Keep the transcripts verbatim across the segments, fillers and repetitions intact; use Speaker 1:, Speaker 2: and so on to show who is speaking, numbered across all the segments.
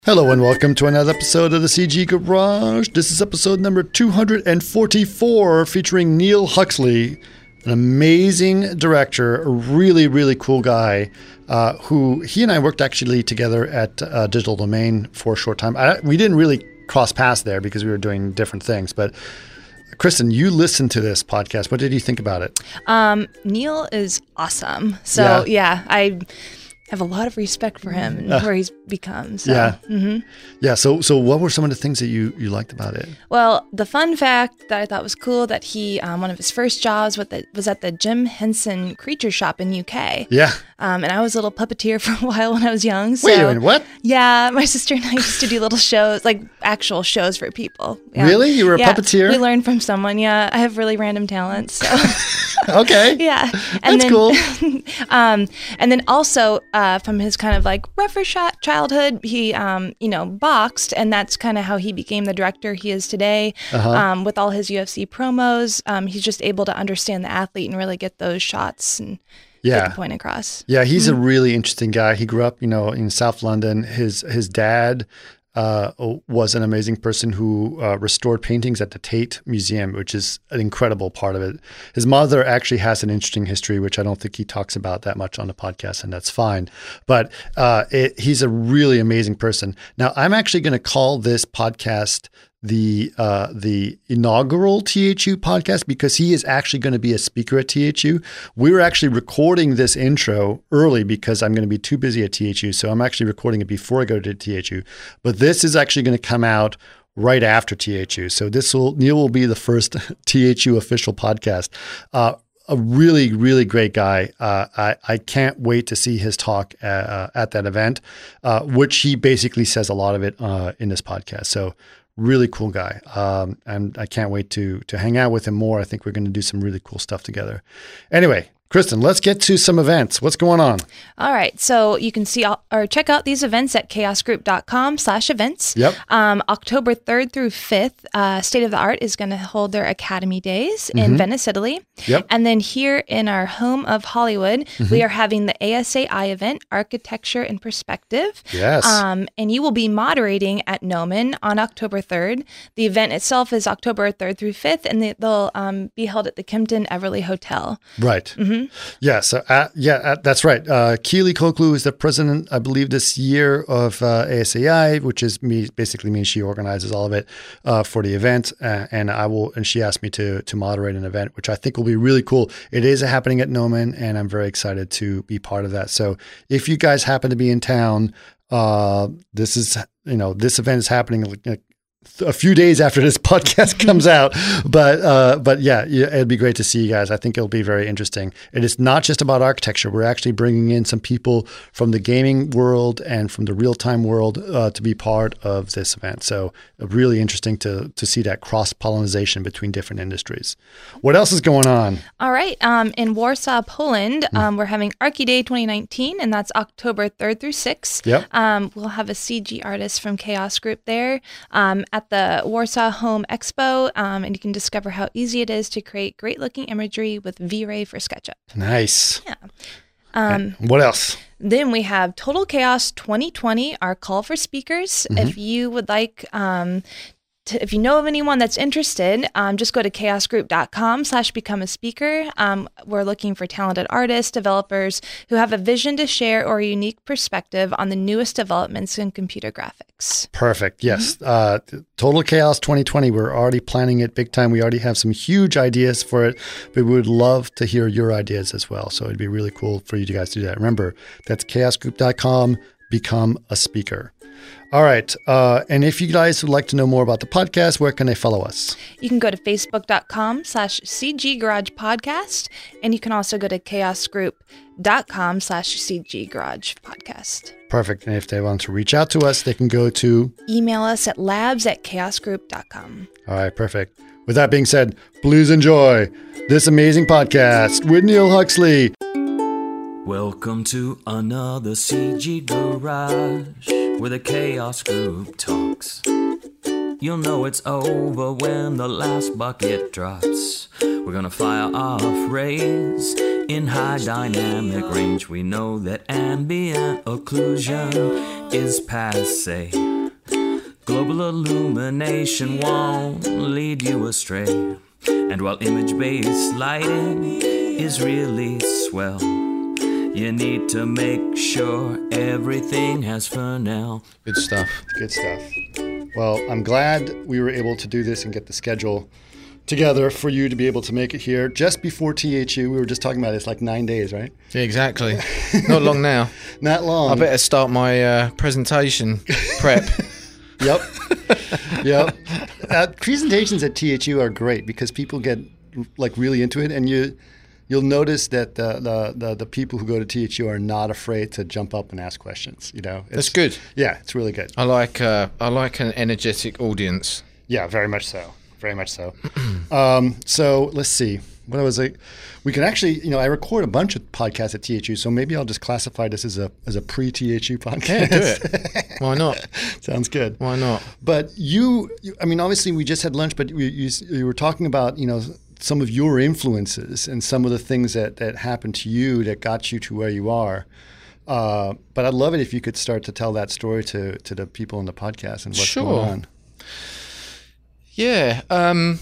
Speaker 1: Hello and welcome to another episode of the C G Garage. This is episode number two hundred forty-four featuring Neil Huxley, an amazing director, a really, really cool guy uh, who he and I worked actually together at uh, Digital Domain for a short time. I, we didn't really cross paths there because we were doing different things, but Kristen, you listened to this podcast. What did you think about it?
Speaker 2: Um, Neil is awesome. So yeah, yeah I have a lot of respect for him and uh, where he's become. So.
Speaker 1: Yeah.
Speaker 2: Mm-hmm.
Speaker 1: Yeah. So, so what were some of the things that you, you liked about it?
Speaker 2: Well, the fun fact that I thought was cool that he, um, one of his first jobs with the, was at the Jim Henson Creature Shop in U K.
Speaker 1: Yeah.
Speaker 2: Um, and I was a little puppeteer for a while when I was young. So,
Speaker 1: Wait a minute, what?
Speaker 2: Yeah, my sister and I used to do little shows, like actual shows for people. Yeah.
Speaker 1: Really? You were a
Speaker 2: yeah,
Speaker 1: puppeteer?
Speaker 2: We learned from someone. Yeah, I have really random talents. So.
Speaker 1: Okay.
Speaker 2: Yeah. And
Speaker 1: That's
Speaker 2: then,
Speaker 1: cool.
Speaker 2: um, and then also uh, from his kind of like rougher shot childhood, he, um, you know, boxed, and that's kind of how he became the director he is today.
Speaker 1: Uh-huh.
Speaker 2: Um, with all his U F C promos, um, he's just able to understand the athlete and really get those shots and
Speaker 1: yeah.
Speaker 2: get the point across.
Speaker 1: Yeah, he's
Speaker 2: mm-hmm.
Speaker 1: a really interesting guy. He grew up, you know, in South London. His his dad uh, was an amazing person who uh, restored paintings at the Tate Museum, which is an incredible part of it. His mother actually has an interesting history, which I don't think he talks about that much on the podcast, and that's fine. But uh, it, he's a really amazing person. Now, I'm actually going to call this podcast the uh, the inaugural T H U podcast because he is actually going to be a speaker at T H U. We were actually recording this intro early because I'm going to be too busy at T H U. So I'm actually recording it before I go to T H U. But this is actually going to come out right after T H U. So this will Neil will be the first T H U official podcast. Uh, a really, really great guy. Uh, I, I can't wait to see his talk uh, at that event, uh, which he basically says a lot of it uh, in this podcast. So really cool guy. Um, and I can't wait to to hang out with him more. I think we're going to do some really cool stuff together. Anyway, Kristen, let's get to some events. What's going on?
Speaker 2: All right. So you can see all, or check out these events at chaosgroup.com slash events.
Speaker 1: Yep.
Speaker 2: Um, October third through fifth, uh, State of the Art is going to hold their Academy Days in
Speaker 1: Mm-hmm.
Speaker 2: Venice, Italy.
Speaker 1: Yep.
Speaker 2: And then here in our home of Hollywood,
Speaker 1: Mm-hmm.
Speaker 2: we are having the A S A I event, Architecture in Perspective.
Speaker 1: Yes.
Speaker 2: Um, and you will be moderating at Gnomon on October third. The event itself is October third through fifth, and they, they'll um, be held at the Kimpton Everly Hotel.
Speaker 1: Right.
Speaker 2: Mm-hmm.
Speaker 1: Yeah, so uh, yeah, uh, that's right. Uh, Keely Koklu is the president, I believe, this year of uh, A S A I, which is me. Basically means she organizes all of it uh, for the event, uh, and I will. And she asked me to to moderate an event, which I think will be really cool. It is happening at Gnomon, and I'm very excited to be part of that. So if you guys happen to be in town, uh, this is you know this event is happening like, a few days after this podcast comes out, but uh, but yeah, yeah, it'd be great to see you guys. I think it'll be very interesting. And it's not just about architecture. We're actually bringing in some people from the gaming world and from the real time world uh, to be part of this event. So uh, really interesting to to see that cross pollination between different industries. What else is going on?
Speaker 2: All right, um, in Warsaw, Poland, um, we're having Archie Day twenty nineteen, and that's October third through sixth.
Speaker 1: Yep.
Speaker 2: Um, we'll have a C G artist from Chaos Group there. Um, at the Warsaw Home Expo, um, and you can discover how easy it is to create great-looking imagery with V-Ray for SketchUp.
Speaker 1: Nice.
Speaker 2: Yeah. Um,
Speaker 1: what else?
Speaker 2: Then we have Total Chaos twenty twenty, our call for speakers. Mm-hmm. If you would like um, to, if you know of anyone that's interested, um, just go to chaosgroup.com slash become a speaker. Um, we're looking for talented artists, developers who have a vision to share or a unique perspective on the newest developments in computer graphics.
Speaker 1: Perfect. Yes. Mm-hmm. Uh, Total Chaos twenty twenty. We're already planning it big time. We already have some huge ideas for it, but we would love to hear your ideas as well. So it'd be really cool for you guys to do that. Remember, that's chaosgroup dot com, become a speaker. All right. Uh, and if you guys would like to know more about the podcast, where can they follow us?
Speaker 2: You can go to facebook.com slash CG Garage Podcast. And you can also go to chaosgroup.com slash CG Garage Podcast.
Speaker 1: Perfect. And if they want to reach out to us, they can go to
Speaker 2: email us at labs at chaosgroup dot com.
Speaker 1: All right. Perfect. With that being said, please enjoy this amazing podcast with Neil Huxley.
Speaker 3: Welcome to another C G Garage, where the Chaos Group talks. You'll know it's over when the last bucket drops. We're gonna fire off rays in high dynamic range. We know that ambient occlusion is passé. Global illumination won't lead you astray. And while image-based lighting is really swell, you need to make sure everything has Fresnel.
Speaker 4: Good stuff.
Speaker 1: Good stuff. Well, I'm glad we were able to do this and get the schedule together for you to be able to make it here just before T H U. We were just talking about it. It's like nine days, right?
Speaker 4: Yeah, exactly. Not long now.
Speaker 1: Not long.
Speaker 4: I better start my uh, presentation prep.
Speaker 1: Yep. Yep. Uh, presentations at T H U are great because people get like really into it, and you you'll notice that the the the, the people who go to T H U are not afraid to jump up and ask questions. You know, it's,
Speaker 4: That's good.
Speaker 1: Yeah, it's really good.
Speaker 4: I like uh, I like an energetic audience.
Speaker 1: Yeah, very much so. Very much so. um, so let's see. What was it? We can actually, you know, I record a bunch of podcasts at T H U, so maybe I'll just classify this as a as a pre-T H U podcast.
Speaker 4: Yeah, do it. Why not?
Speaker 1: Sounds good.
Speaker 4: Why not?
Speaker 1: But you, you, I mean, obviously we just had lunch, but you, you, you were talking about, you know, some of your influences and some of the things that, that happened to you that got you to where you are. Uh, but I'd love it if you could start to tell that story to, to the people in the podcast and what's
Speaker 4: Sure.
Speaker 1: going on.
Speaker 4: Yeah, um,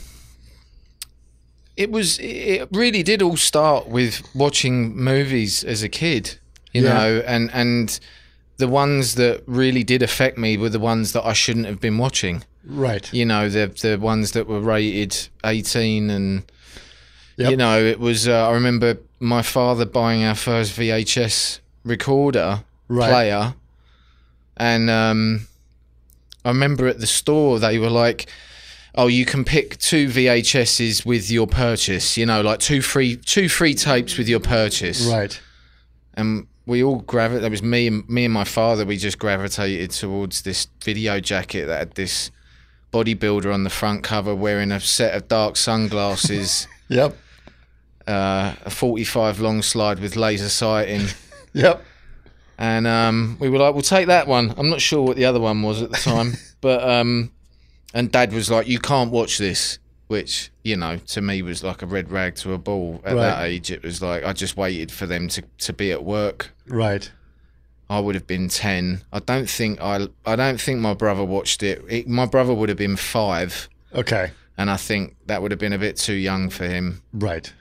Speaker 4: it was. It really did all start with watching movies as a kid, you
Speaker 1: Yeah.
Speaker 4: know, and and the ones that really did affect me were the ones that I shouldn't have been watching.
Speaker 1: Right.
Speaker 4: You know, the the ones that were rated eighteen, and
Speaker 1: Yep.
Speaker 4: you know, it was. Uh, I remember my father buying our first V H S recorder
Speaker 1: Right.
Speaker 4: player, and um, I remember at the store they were like, oh, you can pick two V H S's with your purchase, you know, like two free two free tapes with your purchase.
Speaker 1: Right.
Speaker 4: And we all gravitated, that was me and me and my father, we just gravitated towards this video jacket that had this bodybuilder on the front cover wearing a set of dark sunglasses,
Speaker 1: Yep.
Speaker 4: uh, a forty-five long slide with laser sighting.
Speaker 1: Yep.
Speaker 4: And um, we were like, we'll take that one. I'm not sure what the other one was at the time, but... Um, And Dad was like, you can't watch this, which, you know, to me was like a red rag to a bull. At
Speaker 1: Right.
Speaker 4: that age, it was like, I just waited for them to, to be at work.
Speaker 1: Right.
Speaker 4: I would have been ten. I don't think I, I don't think my brother watched it. it. My brother would have been five.
Speaker 1: Okay.
Speaker 4: And I think that would have been a bit too young for him.
Speaker 1: Right.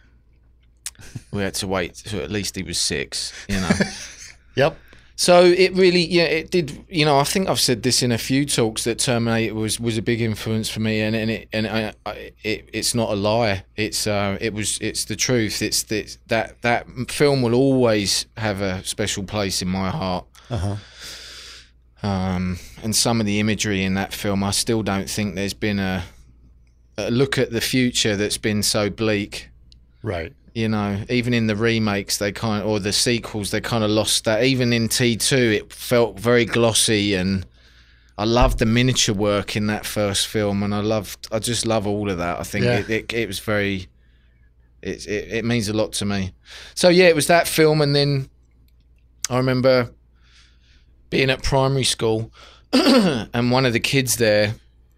Speaker 4: We had to wait till at least he was six, you know.
Speaker 1: Yep.
Speaker 4: So it really, yeah, it did. You know, I think I've said this in a few talks that Terminator was, was a big influence for me, and and it and I, I, it it's not a lie. It's uh, it was it's the truth. It's the, that that film will always have a special place in my heart.
Speaker 1: Uh-huh.
Speaker 4: Um, and some of the imagery in that film, I still don't think there's been a, a look at the future that's been so bleak.
Speaker 1: Right.
Speaker 4: You know, even in the remakes, they kind of, or the sequels, they kind of lost that. Even in T two, it felt very glossy, and I loved the miniature work in that first film, and I loved, I just love all of that. I think
Speaker 1: Yeah.
Speaker 4: it, it, it was very, it, it, it means a lot to me. So yeah, it was that film, and then I remember being at primary school, and one of the kids there,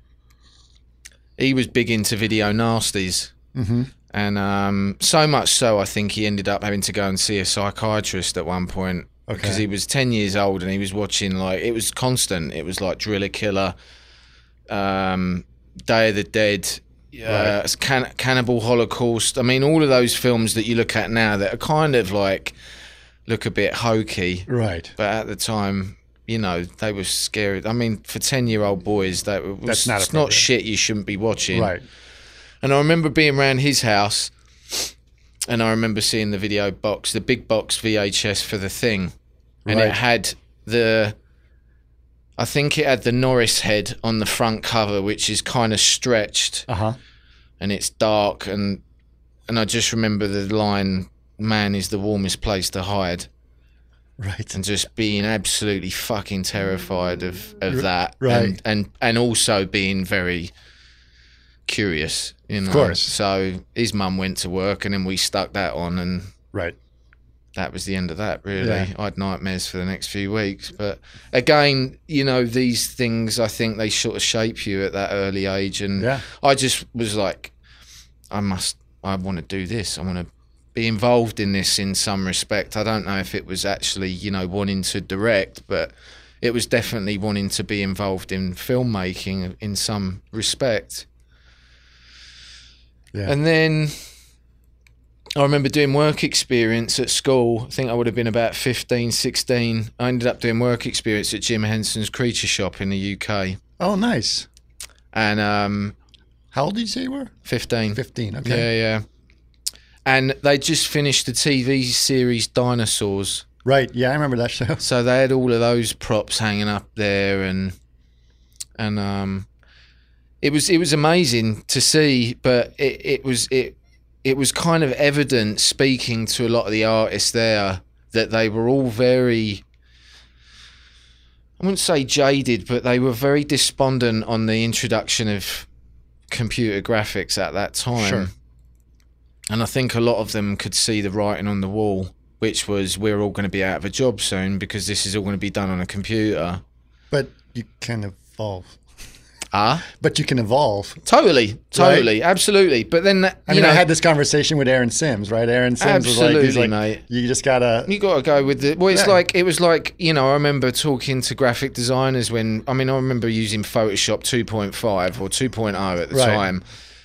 Speaker 4: he was big into video nasties.
Speaker 1: Mm-hmm.
Speaker 4: And um, so much so, I think he ended up having to go and see a psychiatrist at one point because
Speaker 1: Okay.
Speaker 4: he was ten years old and he was watching, like, it was constant. It was like Driller Killer, um, Day of the Dead, uh,
Speaker 1: Right.
Speaker 4: Can- Cannibal Holocaust. I mean, all of those films that you look at now that are kind of like, look a bit hokey.
Speaker 1: Right.
Speaker 4: But at the time, you know, they were scary. I mean, for ten-year-old boys, that was,
Speaker 1: That's not
Speaker 4: it's not
Speaker 1: appropriate.
Speaker 4: shit you shouldn't be watching.
Speaker 1: Right.
Speaker 4: And I remember being around his house, and I remember seeing the video box, the big box V H S for The Thing. And
Speaker 1: Right.
Speaker 4: it had the, I think it had the Norris head on the front cover, which is kind of stretched,
Speaker 1: Uh-huh.
Speaker 4: and it's dark. And and I just remember the line, man is the warmest place to hide.
Speaker 1: Right.
Speaker 4: And just being absolutely fucking terrified of, of that.
Speaker 1: Right.
Speaker 4: And, and, and also being very curious, you know.
Speaker 1: course.
Speaker 4: So his mum went to work, and then we stuck that on, and
Speaker 1: Right.
Speaker 4: that was the end of that, really.
Speaker 1: Yeah.
Speaker 4: I had nightmares for the next few weeks. But again, you know, these things, I think they sort of shape you at that early age. And
Speaker 1: Yeah.
Speaker 4: I just was like, I must, I want to do this. I want to be involved in this in some respect. I don't know if it was actually, you know, wanting to direct, but it was definitely wanting to be involved in filmmaking in some respect.
Speaker 1: Yeah.
Speaker 4: And then I remember doing work experience at school. I think I would have been about fifteen, sixteen. I ended up doing work experience at Jim Henson's Creature Shop in the U K.
Speaker 1: Oh, nice.
Speaker 4: And um,
Speaker 1: how old did you say you were?
Speaker 4: fifteen.
Speaker 1: fifteen, okay.
Speaker 4: Yeah, yeah. And they just finished the T V series Dinosaurs.
Speaker 1: Right, yeah, I remember that show.
Speaker 4: So they had all of those props hanging up there, and and um, it was it was amazing to see. But it, it was it it was kind of evident, speaking to a lot of the artists there, that they were all very, I wouldn't say jaded, but they were very despondent on the introduction of computer graphics at that time.
Speaker 1: Sure.
Speaker 4: And I think a lot of them could see the writing on the wall, which was, we're all going to be out of a job soon because this is all going to be done on a computer.
Speaker 1: But you can evolve.
Speaker 4: Ah?
Speaker 1: But you can evolve.
Speaker 4: Totally, totally, right? Absolutely. But then, you
Speaker 1: I mean,
Speaker 4: know,
Speaker 1: I had this conversation with Aaron Sims, right? Aaron Sims
Speaker 4: absolutely,
Speaker 1: was like, he's like,
Speaker 4: mate.
Speaker 1: You just gotta,
Speaker 4: you gotta go with the. Well, it's
Speaker 1: yeah.
Speaker 4: like it was like you know. I remember talking to graphic designers when I mean I remember using Photoshop two point five or two point oh at the
Speaker 1: right.
Speaker 4: time,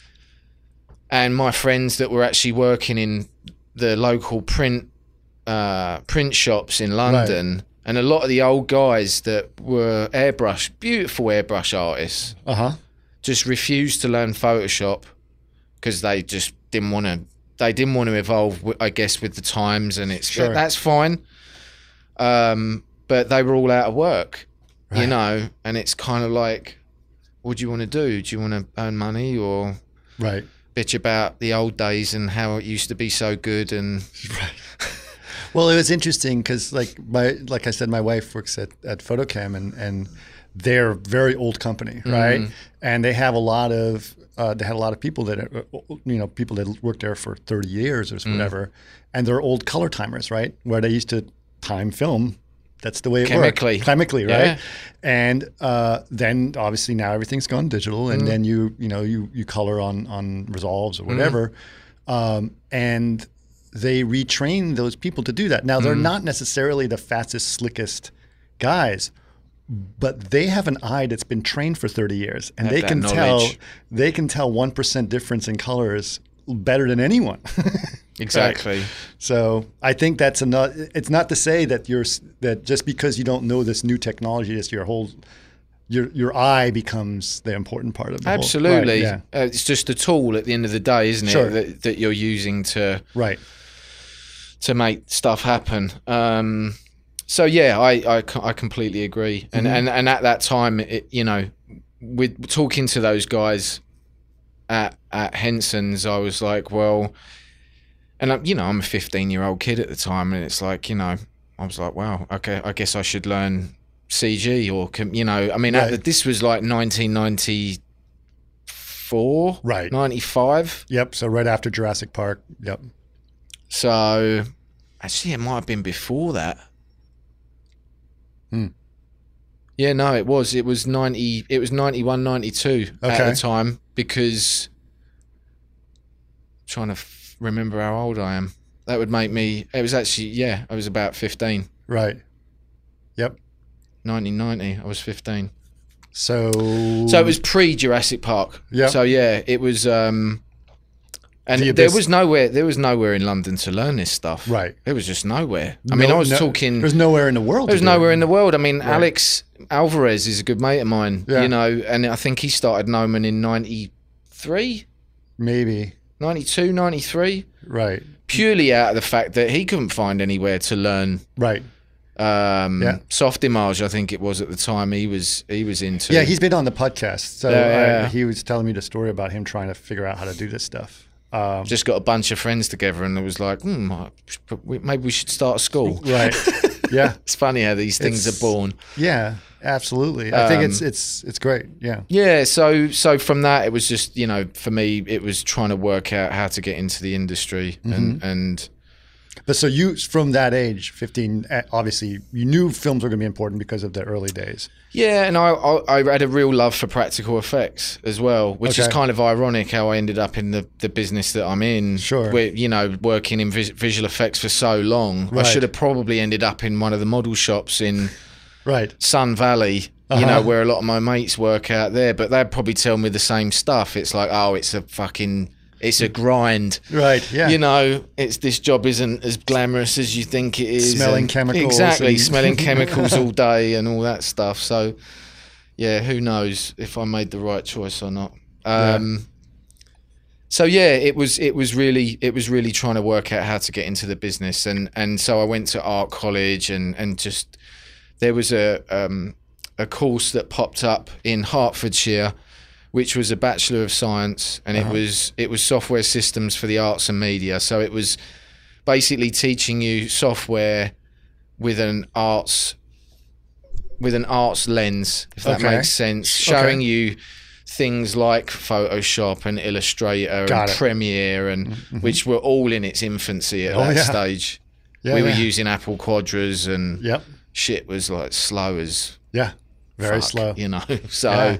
Speaker 4: and my friends that were actually working in the local print uh, print shops in London. Right. And a lot of the old guys that were airbrush, beautiful airbrush artists,
Speaker 1: uh-huh.
Speaker 4: just refused to learn Photoshop because they just didn't want to. They didn't want to evolve, I guess, with the times, and it's
Speaker 1: sure.
Speaker 4: that's fine. Um, but they were all out of work,
Speaker 1: right.
Speaker 4: you know, and it's kind of like, what do you want to do? Do you want to earn money or
Speaker 1: right.
Speaker 4: bitch about the old days and how it used to be so good and.
Speaker 1: Right. Well, it was interesting because, like my, like I said, my wife works at, at Photocam, and, and they're a very old company, right? Mm. And they have a lot of uh, they had a lot of people that are, you know, people that worked there for thirty years or whatever, mm. and they're old color timers, right? Where they used to time film. That's the way it
Speaker 4: chemically,
Speaker 1: worked. Chemically, right?
Speaker 4: Yeah.
Speaker 1: And uh, then obviously now everything's gone digital, and mm. then you you know you you color on on Resolves or whatever, mm. um, and they retrain those people to do that. Now, they're mm. not necessarily the fastest, slickest guys, but they have an eye that's been trained for thirty years, and they can tell they can tell one percent difference in colors better than anyone.
Speaker 4: Exactly.
Speaker 1: Right? So I think that's enough. It's not to say that you're that just because you don't know this new technology, that's your whole your your eye becomes the important part of the
Speaker 4: absolutely.
Speaker 1: Whole, right,
Speaker 4: yeah. uh, it's just a tool at the end of the day, isn't
Speaker 1: sure.
Speaker 4: it? That, that you're using to
Speaker 1: right.
Speaker 4: to make stuff happen. Um, so yeah, I, I, I completely agree. And, mm-hmm. and and at that time, it, you know, with talking to those guys at at Henson's, I was like, well, and I, you know, I'm a fifteen year old kid at the time, and it's like, you know, I was like, wow, okay, I guess I should learn C G or, you know, I mean, right. at, this was like nineteen ninety-four,
Speaker 1: right?
Speaker 4: ninety-five.
Speaker 1: Yep. So right after Jurassic Park. Yep.
Speaker 4: So, actually, it might have been before that.
Speaker 1: Hmm.
Speaker 4: Yeah, no, it was. It was ninety. It was ninety-one, ninety-two okay. at the time, because I'm trying to f- remember how old I am. That would make me. It was actually yeah. I was about fifteen.
Speaker 1: Right. Yep.
Speaker 4: nineteen ninety. I was fifteen.
Speaker 1: So.
Speaker 4: So it was pre Jurassic Park.
Speaker 1: Yeah.
Speaker 4: So yeah, it was. Um, And the there was nowhere. There was nowhere in London to learn this stuff.
Speaker 1: Right.
Speaker 4: There was just nowhere. I
Speaker 1: no,
Speaker 4: mean, I was
Speaker 1: no,
Speaker 4: talking.
Speaker 1: There's nowhere in the world.
Speaker 4: There's nowhere in the world. I mean,
Speaker 1: right.
Speaker 4: Alex Alvarez is a good mate of mine.
Speaker 1: Yeah.
Speaker 4: You know, and I think he started Gnomon in ninety-three,
Speaker 1: maybe
Speaker 4: ninety-two, ninety-three.
Speaker 1: Right.
Speaker 4: Purely out of the fact that he couldn't find anywhere to learn.
Speaker 1: Right.
Speaker 4: Um,
Speaker 1: yeah.
Speaker 4: Softimage, I think it was at the time. He was he was into.
Speaker 1: Yeah, he's been on the podcast. So
Speaker 4: yeah, yeah.
Speaker 1: I, he was telling me the story about him trying to figure out how to do this stuff. Um,
Speaker 4: Just got a bunch of friends together, and it was like, hmm, maybe we should start a school.
Speaker 1: Right. Yeah.
Speaker 4: It's funny how these things it's, are born.
Speaker 1: Yeah, absolutely. I um, think it's it's it's great. Yeah.
Speaker 4: Yeah. So so from that, it was just, you know, for me, it was trying to work out how to get into the industry, mm-hmm. and and.
Speaker 1: But so you, from that age, fifteen, obviously you knew films were going to be important because of the early days.
Speaker 4: Yeah, and I I, I had a real love for practical effects as well, which
Speaker 1: okay.
Speaker 4: is kind of ironic how I ended up in the, the business that I'm in.
Speaker 1: Sure.
Speaker 4: Where, you know, working in vis- visual effects for so long.
Speaker 1: Right.
Speaker 4: I should have probably ended up in one of the model shops in
Speaker 1: Right.
Speaker 4: Sun Valley,
Speaker 1: Uh-huh.
Speaker 4: you know, where a lot of my mates work out there, but they'd probably tell me the same stuff. It's like, oh, it's a fucking, it's a grind.
Speaker 1: Right. Yeah.
Speaker 4: You know, it's this job isn't as glamorous as you think it is.
Speaker 1: Smelling
Speaker 4: and-
Speaker 1: chemicals
Speaker 4: Exactly,
Speaker 1: and-
Speaker 4: smelling chemicals all day and all that stuff. So, yeah, who knows if I made the right choice or not. Um, So yeah, it was it was really it was really trying to work out how to get into the business, and and so I went to art college, and and just there was a um, a course that popped up in Hertfordshire, which was a Bachelor of Science, and
Speaker 1: Uh-huh.
Speaker 4: it was it was software systems for the arts and media. So it was basically teaching you software with an arts with an arts lens, if that
Speaker 1: Okay.
Speaker 4: makes sense, showing
Speaker 1: Okay.
Speaker 4: you things like Photoshop and Illustrator
Speaker 1: Got
Speaker 4: and
Speaker 1: it.
Speaker 4: Premiere, and
Speaker 1: Mm-hmm.
Speaker 4: which were all in its infancy at
Speaker 1: Oh,
Speaker 4: that
Speaker 1: yeah.
Speaker 4: stage.
Speaker 1: Yeah,
Speaker 4: we were
Speaker 1: yeah.
Speaker 4: using Apple Quadras, and
Speaker 1: Yep.
Speaker 4: shit was like slow as
Speaker 1: Yeah. Very
Speaker 4: fuck,
Speaker 1: slow.
Speaker 4: you know. So,
Speaker 1: Yeah.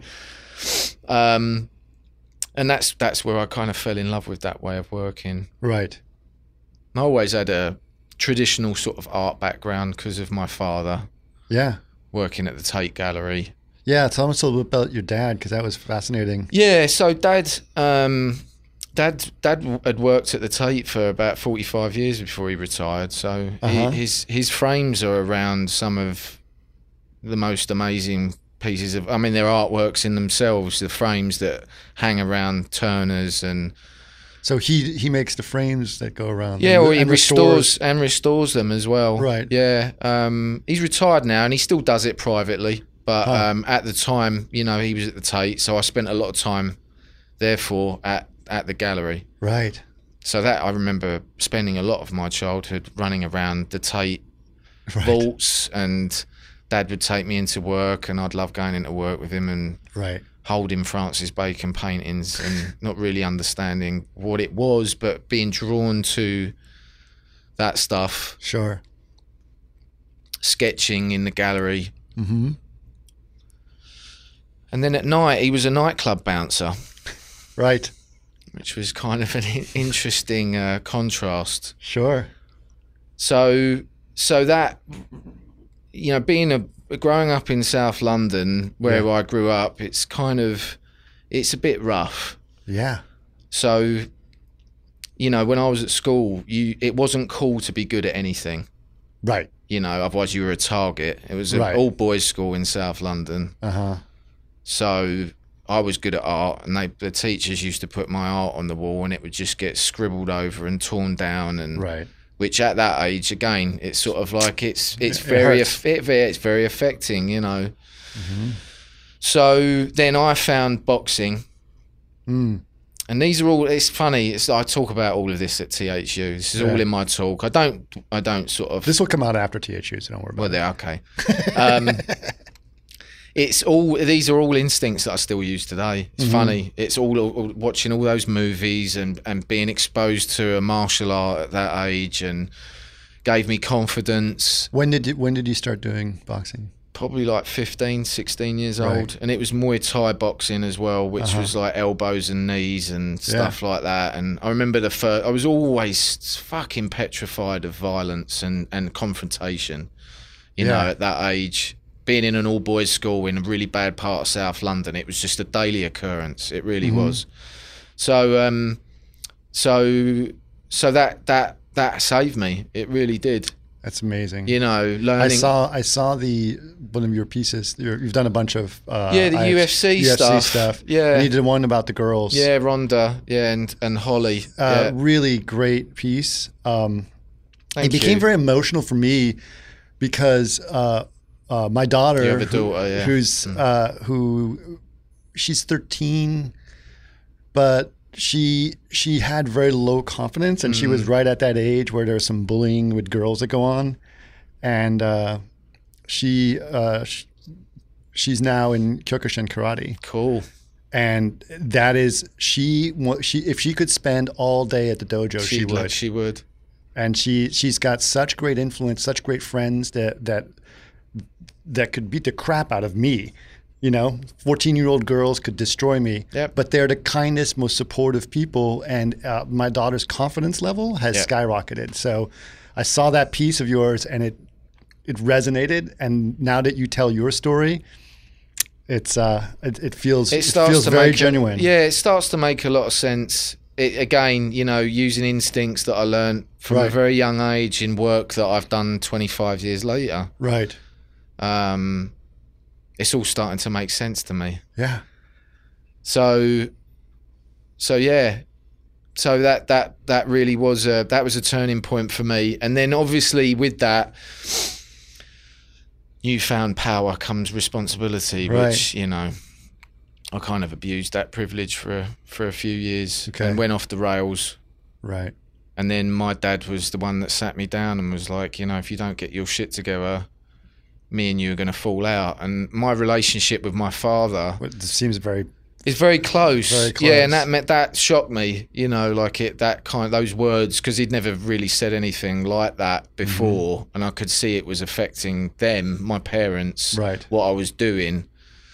Speaker 4: um, and that's that's where I kind of fell in love with that way of working.
Speaker 1: Right.
Speaker 4: I always had a traditional sort of art background because of my father
Speaker 1: Yeah.
Speaker 4: working at the Tate Gallery.
Speaker 1: Yeah. Tell us a little bit about your dad, because that was fascinating.
Speaker 4: Yeah, so dad, um, dad, dad had worked at the Tate for about forty-five years before he retired. So
Speaker 1: Uh-huh.
Speaker 4: he, his his frames are around some of the most amazing pieces of. I mean, they're artworks in themselves. The frames that hang around Turner's, and
Speaker 1: So he he makes the frames that go around.
Speaker 4: yeah,
Speaker 1: and,
Speaker 4: or he
Speaker 1: and
Speaker 4: restores and restores them as well.
Speaker 1: Right.
Speaker 4: Yeah. Um, he's retired now, and he still does it privately. But
Speaker 1: Huh.
Speaker 4: um, at the time, you know, he was at the Tate, so I spent a lot of time, therefore, at at the gallery.
Speaker 1: Right.
Speaker 4: So that I remember spending a lot of my childhood running around the Tate
Speaker 1: Right.
Speaker 4: vaults, and Dad would take me into work, and I'd love going into work with him and
Speaker 1: Right.
Speaker 4: holding Francis Bacon paintings and not really understanding what it was, but being drawn to that stuff,
Speaker 1: Sure.
Speaker 4: sketching in the gallery.
Speaker 1: Mm-hmm.
Speaker 4: And then at night, he was a nightclub bouncer,
Speaker 1: Right.
Speaker 4: which was kind of an i- interesting uh, contrast.
Speaker 1: Sure.
Speaker 4: So, so that, you know, being a growing up in South London, where
Speaker 1: Yeah.
Speaker 4: I grew up, it's kind of, it's a bit rough.
Speaker 1: Yeah.
Speaker 4: So, you know, when I was at school, you it wasn't cool to be good at anything.
Speaker 1: Right.
Speaker 4: You know, otherwise you were a target. It was an
Speaker 1: Right.
Speaker 4: all boys school in South London,
Speaker 1: Uh huh.
Speaker 4: so I was good at art, and they the teachers used to put my art on the wall, and it would just get scribbled over and torn down, and
Speaker 1: Right.
Speaker 4: which at that age, again, it's sort of like it's it's
Speaker 1: It
Speaker 4: very
Speaker 1: hurts.
Speaker 4: aff- it, it's very affecting, you know.
Speaker 1: Mm-hmm.
Speaker 4: So then I found boxing,
Speaker 1: Mm.
Speaker 4: and these are all. It's funny. It's I talk about all of this at T H U. This is
Speaker 1: Yeah.
Speaker 4: all in my talk. I don't. I don't sort of.
Speaker 1: This will come out after T H U, so don't worry about
Speaker 4: well,
Speaker 1: it.
Speaker 4: they're okay. Um, it's all. These are all instincts that I still use today. It's
Speaker 1: Mhm.
Speaker 4: funny. It's all, all watching all those movies and and being exposed to a martial art at that age, and gave me confidence.
Speaker 1: When did you, when did you start doing boxing?
Speaker 4: Probably like fifteen, sixteen years
Speaker 1: Right.
Speaker 4: old, and it was Muay Thai boxing as well, which
Speaker 1: Uh-huh.
Speaker 4: was like elbows and knees and stuff like that. And I remember the first, I was always fucking petrified of violence and, and confrontation, you
Speaker 1: Yeah.
Speaker 4: know, at that age. Being in an all boys school in a really bad part of South London, it was just a daily occurrence. It really
Speaker 1: Mhm.
Speaker 4: was. So, um, so, so that that that saved me. It really did.
Speaker 1: That's amazing.
Speaker 4: You know,
Speaker 1: I
Speaker 4: learning.
Speaker 1: saw I saw the one of your pieces. You're, you've done a bunch of uh,
Speaker 4: Yeah, the
Speaker 1: I F-
Speaker 4: U F C
Speaker 1: U F C
Speaker 4: stuff.
Speaker 1: stuff.
Speaker 4: Yeah.
Speaker 1: And you did one about the girls.
Speaker 4: Yeah, Rhonda. Yeah, and and Holly.
Speaker 1: Uh,
Speaker 4: yeah.
Speaker 1: Really great piece. Um,
Speaker 4: Thank
Speaker 1: it became
Speaker 4: you.
Speaker 1: very emotional for me because uh, uh, my daughter,
Speaker 4: You have a
Speaker 1: who-
Speaker 4: daughter, yeah.
Speaker 1: who's
Speaker 4: Mm.
Speaker 1: uh, who she's thirteen, but she she had very low confidence, and she was
Speaker 4: Mm.
Speaker 1: right at that age where there's some bullying with girls that go on, and uh, she uh, sh- she's now in Kyokushin karate.
Speaker 4: Cool.
Speaker 1: And that is she. wa- She if she could spend all day at the dojo, she
Speaker 4: She'd
Speaker 1: would.
Speaker 4: like- she would.
Speaker 1: And she she's got such great influence, such great friends that that that could beat the crap out of me. You know, fourteen year old girls could destroy me.
Speaker 4: Yep.
Speaker 1: But they're the kindest, most supportive people, and uh, my daughter's confidence level has
Speaker 4: Yep.
Speaker 1: skyrocketed. So I saw that piece of yours, and it it resonated, and now that you tell your story, it's uh, it, it feels
Speaker 4: It
Speaker 1: it,
Speaker 4: starts
Speaker 1: feels
Speaker 4: to
Speaker 1: very
Speaker 4: make a-
Speaker 1: genuine.
Speaker 4: yeah, it starts to make a lot of sense. It, again, you know, using instincts that I learned from a
Speaker 1: Right.
Speaker 4: very young age in work that I've done twenty-five years later.
Speaker 1: Right.
Speaker 4: Um, it's all starting to make sense to me.
Speaker 1: Yeah.
Speaker 4: So, so yeah, so that that that really was a that was a turning point for me. And then obviously with that newfound power comes responsibility,
Speaker 1: Right.
Speaker 4: which, you know, I kind of abused that privilege for a, for a few years
Speaker 1: Okay.
Speaker 4: and went off the rails.
Speaker 1: Right.
Speaker 4: And then my dad was the one that sat me down and was like, you know, if you don't get your shit together, me and you are going to fall out. And my relationship with my father
Speaker 1: Well, this seems very
Speaker 4: is very close.
Speaker 1: Very close.
Speaker 4: Yeah, and that meant, that shocked me, you know, like it, that kind, those words, because he'd never really said anything like that before.
Speaker 1: Mm-hmm.
Speaker 4: And I could see it was affecting them, my parents,
Speaker 1: Right.
Speaker 4: what I was doing.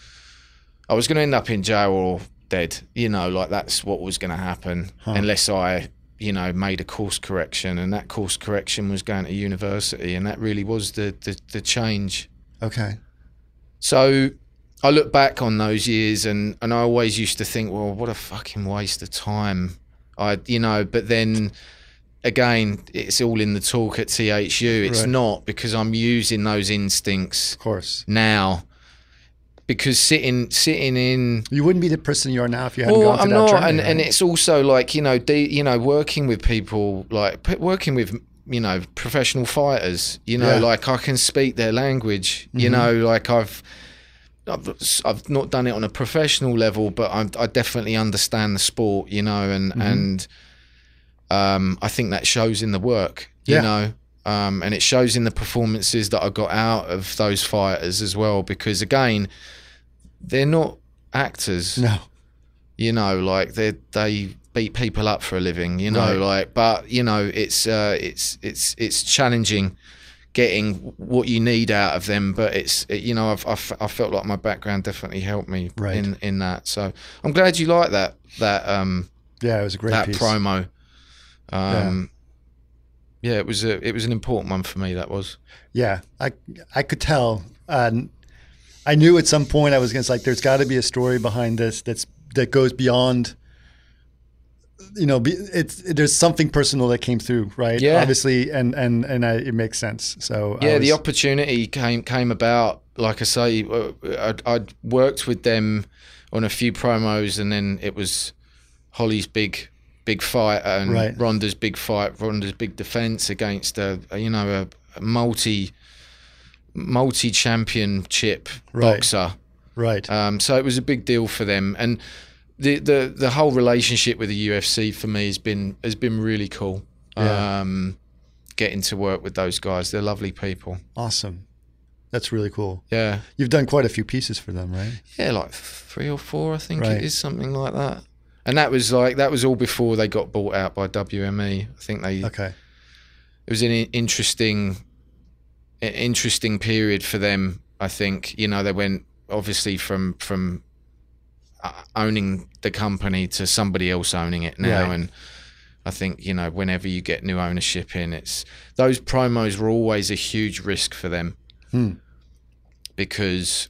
Speaker 4: I was going to end up in jail or dead, you know, like that's what was going to happen
Speaker 1: Huh.
Speaker 4: unless I, you know, made a course correction. And that course correction was going to university. And that really was the, the, the change.
Speaker 1: okay.
Speaker 4: So I look back on those years and, and I always used to think, well, what a fucking waste of time. I, you know, but then again, it's all in the talk at T H U. It's
Speaker 1: Right.
Speaker 4: not, because I'm using those instincts
Speaker 1: Of course.
Speaker 4: now. Because sitting sitting in,
Speaker 1: You wouldn't be the person you are now if you hadn't
Speaker 4: well,
Speaker 1: gone through
Speaker 4: I'm
Speaker 1: that
Speaker 4: not,
Speaker 1: journey.
Speaker 4: and,
Speaker 1: right?
Speaker 4: and it's also like, you know, de, you know, working with people, like p- working with, you know, professional fighters. You know,
Speaker 1: Yeah.
Speaker 4: like I can speak their language. You
Speaker 1: Mhm.
Speaker 4: know, like I've, I've, I've not done it on a professional level, but I, I definitely understand the sport. You know, and
Speaker 1: Mhm.
Speaker 4: and um, I think that shows in the work. You
Speaker 1: Yeah.
Speaker 4: know. Um, and it shows in the performances that I got out of those fighters as well, because again, they're not actors.
Speaker 1: no.
Speaker 4: You know, like they they beat people up for a living. You know,
Speaker 1: Right.
Speaker 4: like, but you know, it's uh, it's it's it's challenging getting what you need out of them. But it's it, you know, I've, I've I felt like my background definitely helped me
Speaker 1: Right.
Speaker 4: in in that. So I'm glad you like that that um
Speaker 1: Yeah, it was a great
Speaker 4: that
Speaker 1: piece.
Speaker 4: promo. Um, yeah. it was a it was an important one for me. That was.
Speaker 1: Yeah, I I could tell. Um, I knew at some point I was going to like, there's got to be a story behind this that's that goes beyond. You know, be, it's there's something personal that came through, right?
Speaker 4: Yeah.
Speaker 1: Obviously, and and and I, it makes sense. So I
Speaker 4: Yeah, the
Speaker 1: was-
Speaker 4: opportunity came came about. Like I say, uh, I'd, I'd worked with them on a few promos, and then it was Holly's big big fight and
Speaker 1: Right.
Speaker 4: Ronda's big fight, Ronda's big defense against a, a you know a, a multi multi championship
Speaker 1: Right.
Speaker 4: boxer.
Speaker 1: right.
Speaker 4: Um, so it was a big deal for them, and the the the whole relationship with the U F C for me has been has been really cool.
Speaker 1: Yeah.
Speaker 4: Um, getting to work with those guys, they're lovely people.
Speaker 1: Awesome. That's really cool.
Speaker 4: Yeah,
Speaker 1: You've done quite a few pieces for them, right?
Speaker 4: yeah, like three or four, I think
Speaker 1: Right.
Speaker 4: it is, something like that. And that was like that was all before they got bought out by W M E. I think they
Speaker 1: Okay.
Speaker 4: it was an interesting interesting period for them. I think, you know, they went obviously from from uh, owning the company to somebody else owning it now.
Speaker 1: Right.
Speaker 4: And I think, you know, whenever you get new ownership in, it's those promos were always a huge risk for them.
Speaker 1: Hmm.
Speaker 4: Because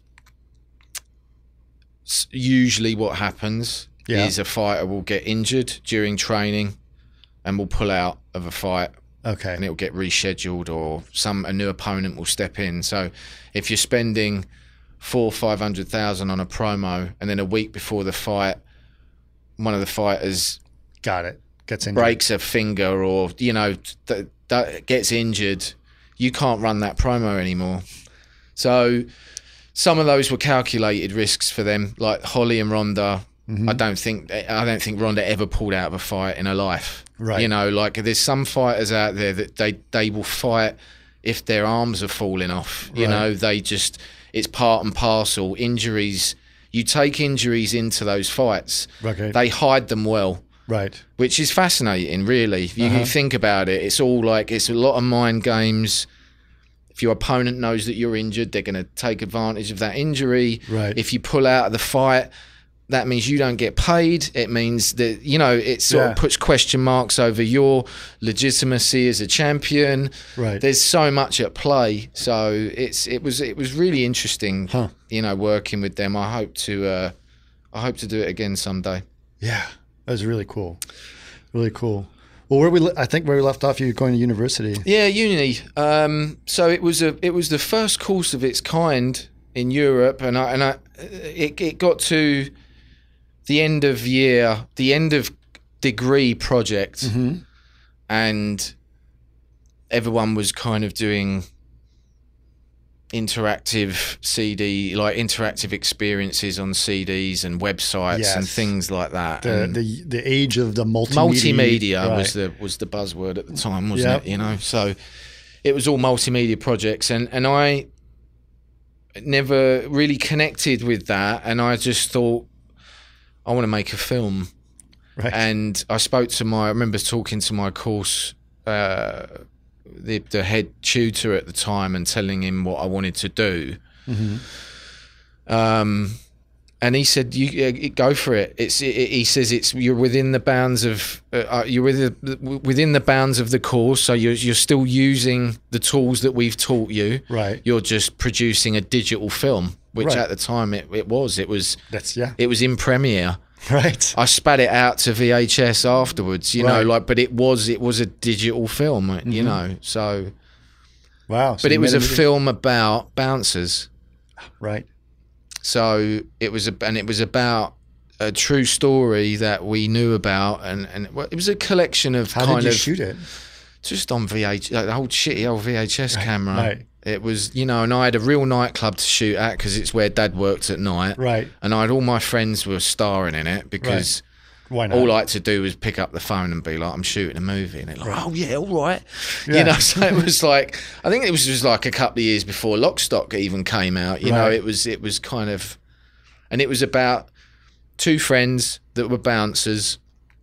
Speaker 4: s- usually what happens
Speaker 1: Yeah.
Speaker 4: is a fighter will get injured during training and will pull out of a fight,
Speaker 1: Okay.
Speaker 4: and it'll get rescheduled, or some a new opponent will step in. So if you're spending four or five hundred thousand on a promo, and then a week before the fight, one of the fighters
Speaker 1: Got it. Gets in.
Speaker 4: breaks a finger, or you know th- that gets injured, you can't run that promo anymore. So some of those were calculated risks for them, like Holly and Ronda.
Speaker 1: Mm-hmm.
Speaker 4: I don't think I don't think Ronda ever pulled out of a fight in her life.
Speaker 1: Right.
Speaker 4: You know, like there's some fighters out there that they they will fight if their arms are falling off. You
Speaker 1: Right.
Speaker 4: know, they just it's part and parcel. Injuries, you take injuries into those fights.
Speaker 1: Okay.
Speaker 4: They hide them well,
Speaker 1: Right.
Speaker 4: which is fascinating, really. If you
Speaker 1: Uh-huh.
Speaker 4: think about it, it's all like it's a lot of mind games. If your opponent knows that you're injured, they're going to take advantage of that injury.
Speaker 1: Right.
Speaker 4: If you pull out of the fight, that means you don't get paid. It means that, you know, it sort
Speaker 1: Yeah.
Speaker 4: of puts question marks over your legitimacy as a champion.
Speaker 1: Right.
Speaker 4: There's so much at play. So it's it was it was really interesting,
Speaker 1: Huh.
Speaker 4: you know, working with them. I hope to uh, I hope to do it again someday.
Speaker 1: Yeah, that was really cool. Really cool. Well, where we le- I think where we left off, you were going to university.
Speaker 4: Yeah, uni. Um, so it was a it was the first course of its kind in Europe, and I and I it it got to the end of year, the end of degree project,
Speaker 1: Mm-hmm.
Speaker 4: and everyone was kind of doing interactive C D, like interactive experiences on C Ds and websites
Speaker 1: Yes.
Speaker 4: and things like that.
Speaker 1: The,
Speaker 4: And
Speaker 1: the the age of the multimedia.
Speaker 4: multimedia
Speaker 1: Right.
Speaker 4: was the was the buzzword at the time, wasn't
Speaker 1: Yep.
Speaker 4: it? You know, so it was all multimedia projects, and and I never really connected with that, and I just thought, I want to make a film.
Speaker 1: Right.
Speaker 4: And I spoke to my, I remember talking to my course, uh, the the head tutor at the time, and telling him what I wanted to do.
Speaker 1: Mm-hmm.
Speaker 4: Um, and he said, "You uh, go for it." It's. It, he says it's. You're within the bounds of. Uh, you're within the, within the bounds of the course, so you're you're still using the tools that we've taught you.
Speaker 1: Right.
Speaker 4: You're just producing a digital film, which
Speaker 1: Right.
Speaker 4: at the time it, it was. It was.
Speaker 1: That's yeah.
Speaker 4: It was in Premiere.
Speaker 1: Right.
Speaker 4: I spat it out to V H S afterwards, you know,
Speaker 1: Right.
Speaker 4: like, but it was it was a digital film, you
Speaker 1: Mhm.
Speaker 4: know. So,
Speaker 1: Wow. So
Speaker 4: but
Speaker 1: you
Speaker 4: it was
Speaker 1: made
Speaker 4: a
Speaker 1: movie-
Speaker 4: film about bouncers.
Speaker 1: Right.
Speaker 4: So it was, a, and it was about a true story that we knew about, and and well, it was a collection of
Speaker 1: How
Speaker 4: kind
Speaker 1: did you
Speaker 4: of
Speaker 1: shoot it?
Speaker 4: just on V H, like the old shitty old V H S
Speaker 1: Right,
Speaker 4: camera.
Speaker 1: right.
Speaker 4: It was, you know, and I had a real nightclub to shoot at because it's where Dad worked at night,
Speaker 1: Right.
Speaker 4: and I had all my friends were starring in it because.
Speaker 1: Why not?
Speaker 4: All I had to do was pick up the phone and be like, I'm shooting a movie. And they're like,
Speaker 1: Right.
Speaker 4: oh, yeah, all right.
Speaker 1: Yeah.
Speaker 4: You know, so it was like, I think it was just like a couple of years before Lock Stock even came out. You know,
Speaker 1: Right.
Speaker 4: it was it was kind of, and it was about two friends that were bouncers.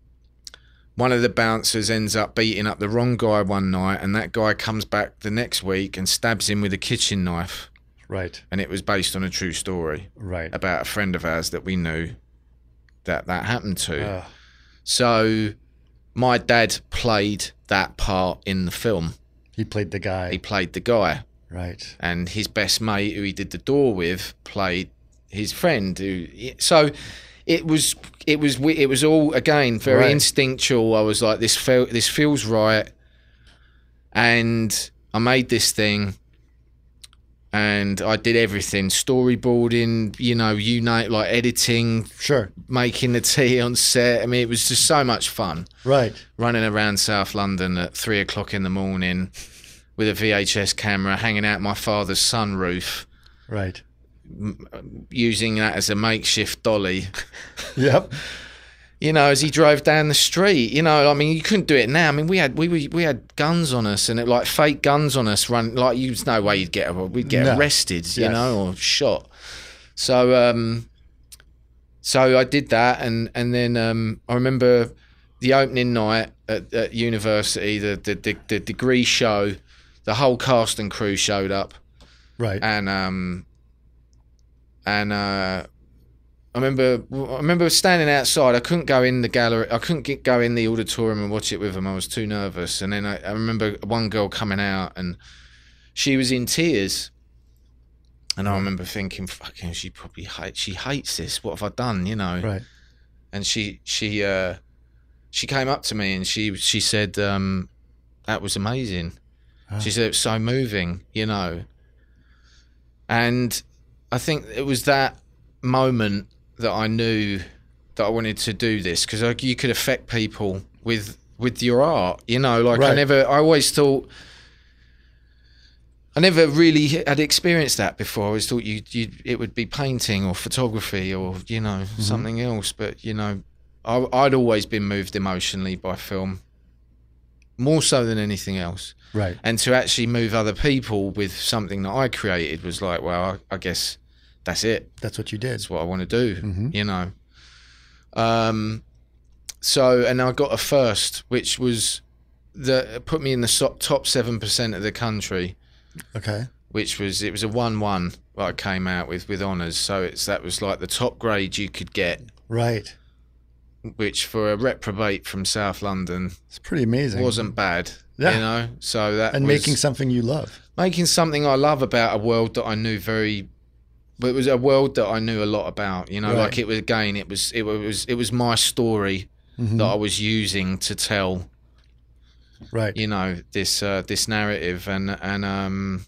Speaker 4: One of the bouncers ends up beating up the wrong guy one night, and that guy comes back the next week and stabs him with a kitchen knife.
Speaker 1: Right.
Speaker 4: And it was based on a true story
Speaker 1: Right.
Speaker 4: about a friend of ours that we knew that that happened to.
Speaker 1: Uh,
Speaker 4: So my dad played that part in the film.
Speaker 1: he played the guy.
Speaker 4: He played the guy,
Speaker 1: Right.
Speaker 4: and his best mate, who he did the door with, played his friend. Who so it was it was it was all again very
Speaker 1: Right.
Speaker 4: instinctual. I was like, this feel this feels right, and I made this thing. And I did everything, storyboarding, you know, you know, like editing,
Speaker 1: Sure.
Speaker 4: making the tea on set. I mean, it was just so much fun.
Speaker 1: Right.
Speaker 4: Running around South London at three o'clock in the morning with a V H S camera, hanging out my father's sunroof,
Speaker 1: Right.
Speaker 4: using that as a makeshift dolly.
Speaker 1: Yep.
Speaker 4: You know, as he drove down the street. You know, I mean, you couldn't do it now. I mean, we had we we, we had guns on us, and it, like fake guns on us. Run like, there's no way you'd get we'd get
Speaker 1: No.
Speaker 4: arrested. You
Speaker 1: Yes.
Speaker 4: know, or shot. So um, so I did that, and and then um, I remember the opening night at, at university, the, the the the degree show, the whole cast and crew showed up,
Speaker 1: Right.
Speaker 4: and um, and uh, I remember I remember standing outside. I couldn't go in the gallery. I couldn't get go in the auditorium and watch it with them. I was too nervous. And then I, I remember one girl coming out, and she was in tears. And I remember thinking, "Fucking, she probably hates. She hates this. What have I done?" You know.
Speaker 1: Right.
Speaker 4: And she she uh, she came up to me and she she said, um, "That was amazing."
Speaker 1: Ah.
Speaker 4: She said it was so moving, you know. And I think it was that moment that I knew that I wanted to do this, because like, you could affect people with with your art, you know. Like I
Speaker 1: Right.
Speaker 4: never, I always thought. I never really had experienced that before. I always thought you, you, it would be painting or photography or, you know,
Speaker 1: Mm-hmm.
Speaker 4: something else. But, you know, I, I'd always been moved emotionally by film, more so than anything else.
Speaker 1: Right.
Speaker 4: And to actually move other people with something that I created was like, well, I, I guess that's it.
Speaker 1: That's what you did.
Speaker 4: That's what I want to do,
Speaker 1: Mhm.
Speaker 4: you know. Um, so, and I got a first, which was the put me in the so- top seven percent of the country.
Speaker 1: Okay.
Speaker 4: Which was, it was a one one that I came out with with honours. So it's that was like the top grade you could get
Speaker 1: Right.
Speaker 4: which for a reprobate from South London
Speaker 1: It's pretty amazing.
Speaker 4: wasn't bad.
Speaker 1: Yeah.
Speaker 4: You know, so that
Speaker 1: and
Speaker 4: was
Speaker 1: making something you love.
Speaker 4: making something I love about a world that I knew very, but it was a world that I knew a lot about. You know,
Speaker 1: Right.
Speaker 4: like it was again, it was it was it was my story
Speaker 1: Mhm.
Speaker 4: that I was using to tell.
Speaker 1: Right.
Speaker 4: You know, this uh, this narrative, and and um.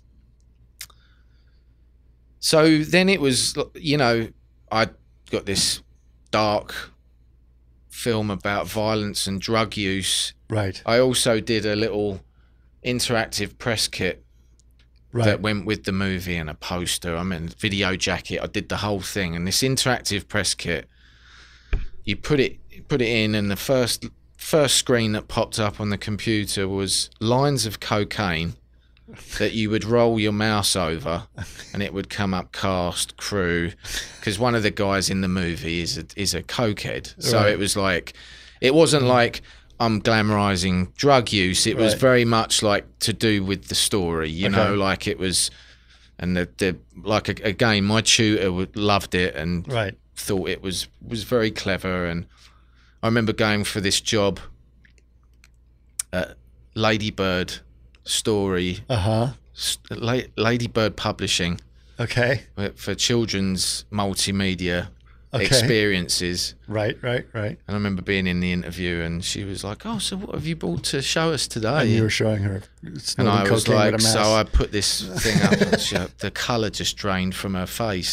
Speaker 4: So then it was, you know, I got this dark film about violence and drug use.
Speaker 1: Right.
Speaker 4: I also did a little interactive press kit
Speaker 1: Right.
Speaker 4: that went with the movie, and a poster. I mean, video jacket. I did the whole thing, and this interactive press kit. You put it put it in, and the first first screen that popped up on the computer was lines of cocaine that you would roll your mouse over, and it would come up cast, crew, because one of the guys in the movie is a, is a cokehead. So
Speaker 1: Right.
Speaker 4: it was like, it wasn't like I'm glamorizing drug use. It was
Speaker 1: Right.
Speaker 4: very much like to do with the story, you
Speaker 1: Okay.
Speaker 4: know, like it was, and the, the like again, my tutor would, loved it and
Speaker 1: Right.
Speaker 4: thought it was was very clever. And I remember going for this job at Ladybird Story,
Speaker 1: Uh huh.
Speaker 4: st- La- Ladybird Publishing,
Speaker 1: Okay.
Speaker 4: for children's multimedia
Speaker 1: Okay.
Speaker 4: experiences.
Speaker 1: Right. Right. Right.
Speaker 4: And I remember being in the interview, and she was like, "Oh, so what have you brought to show us today?"
Speaker 1: And you were showing her
Speaker 4: And
Speaker 1: snorting
Speaker 4: I was
Speaker 1: cocaine
Speaker 4: like,
Speaker 1: with a mouse.
Speaker 4: so I put this thing up, and she, the colour just drained from her face.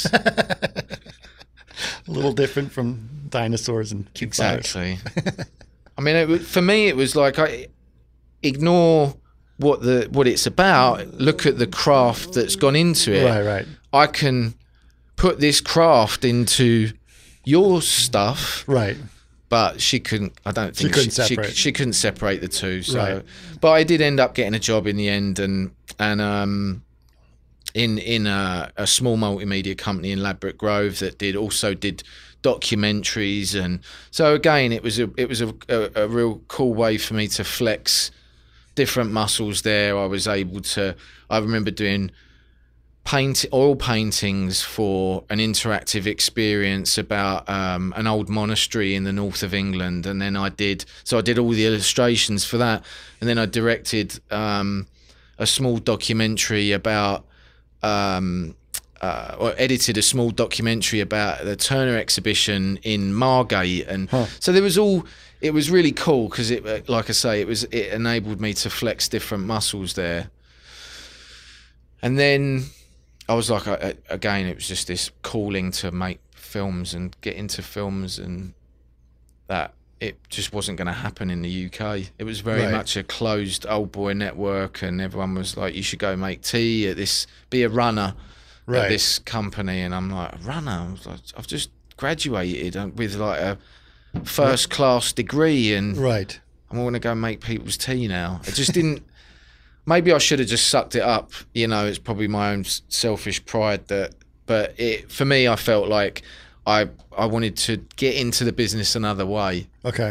Speaker 1: A little different from dinosaurs and cute flowers.
Speaker 4: Exactly. I mean, it, wa- for me, it was like I ignore what the what it's about. Look at the craft that's gone into it.
Speaker 1: Right. Right.
Speaker 4: I can put this craft into your stuff,
Speaker 1: Right.
Speaker 4: but she couldn't. I don't
Speaker 1: She
Speaker 4: think
Speaker 1: couldn't
Speaker 4: she,
Speaker 1: separate.
Speaker 4: she couldn't separate the two. So,
Speaker 1: Right.
Speaker 4: but I did end up getting a job in the end, and and um, in in a, a small multimedia company in Ladbroke Grove that did also did documentaries, and so again, it was a it was a, a, a real cool way for me to flex different muscles there. I was able to. I remember doing paint oil paintings for an interactive experience about um, an old monastery in the north of England, and then I did so I did all the illustrations for that, and then I directed um, a small documentary about um, uh, or edited a small documentary about the Turner exhibition in Margate, and
Speaker 1: Huh.
Speaker 4: so there was all. It was really cool because it, like I say, it was it enabled me to flex different muscles there, and then. I was like, I, again, it was just this calling to make films and get into films, and that it just wasn't going to happen in the U K. It was very
Speaker 1: Right.
Speaker 4: much a closed old boy network, and everyone was like, you should go make tea at this, be a runner
Speaker 1: Right.
Speaker 4: at this company. And I'm like, a runner? I was like, I've just graduated with like a first class degree, and
Speaker 1: Right.
Speaker 4: I want to go make people's tea now. It just didn't. Maybe I should have just sucked it up. You know, it's probably my own s- selfish pride that. But it for me, I felt like I I wanted to get into the business another way.
Speaker 1: Okay.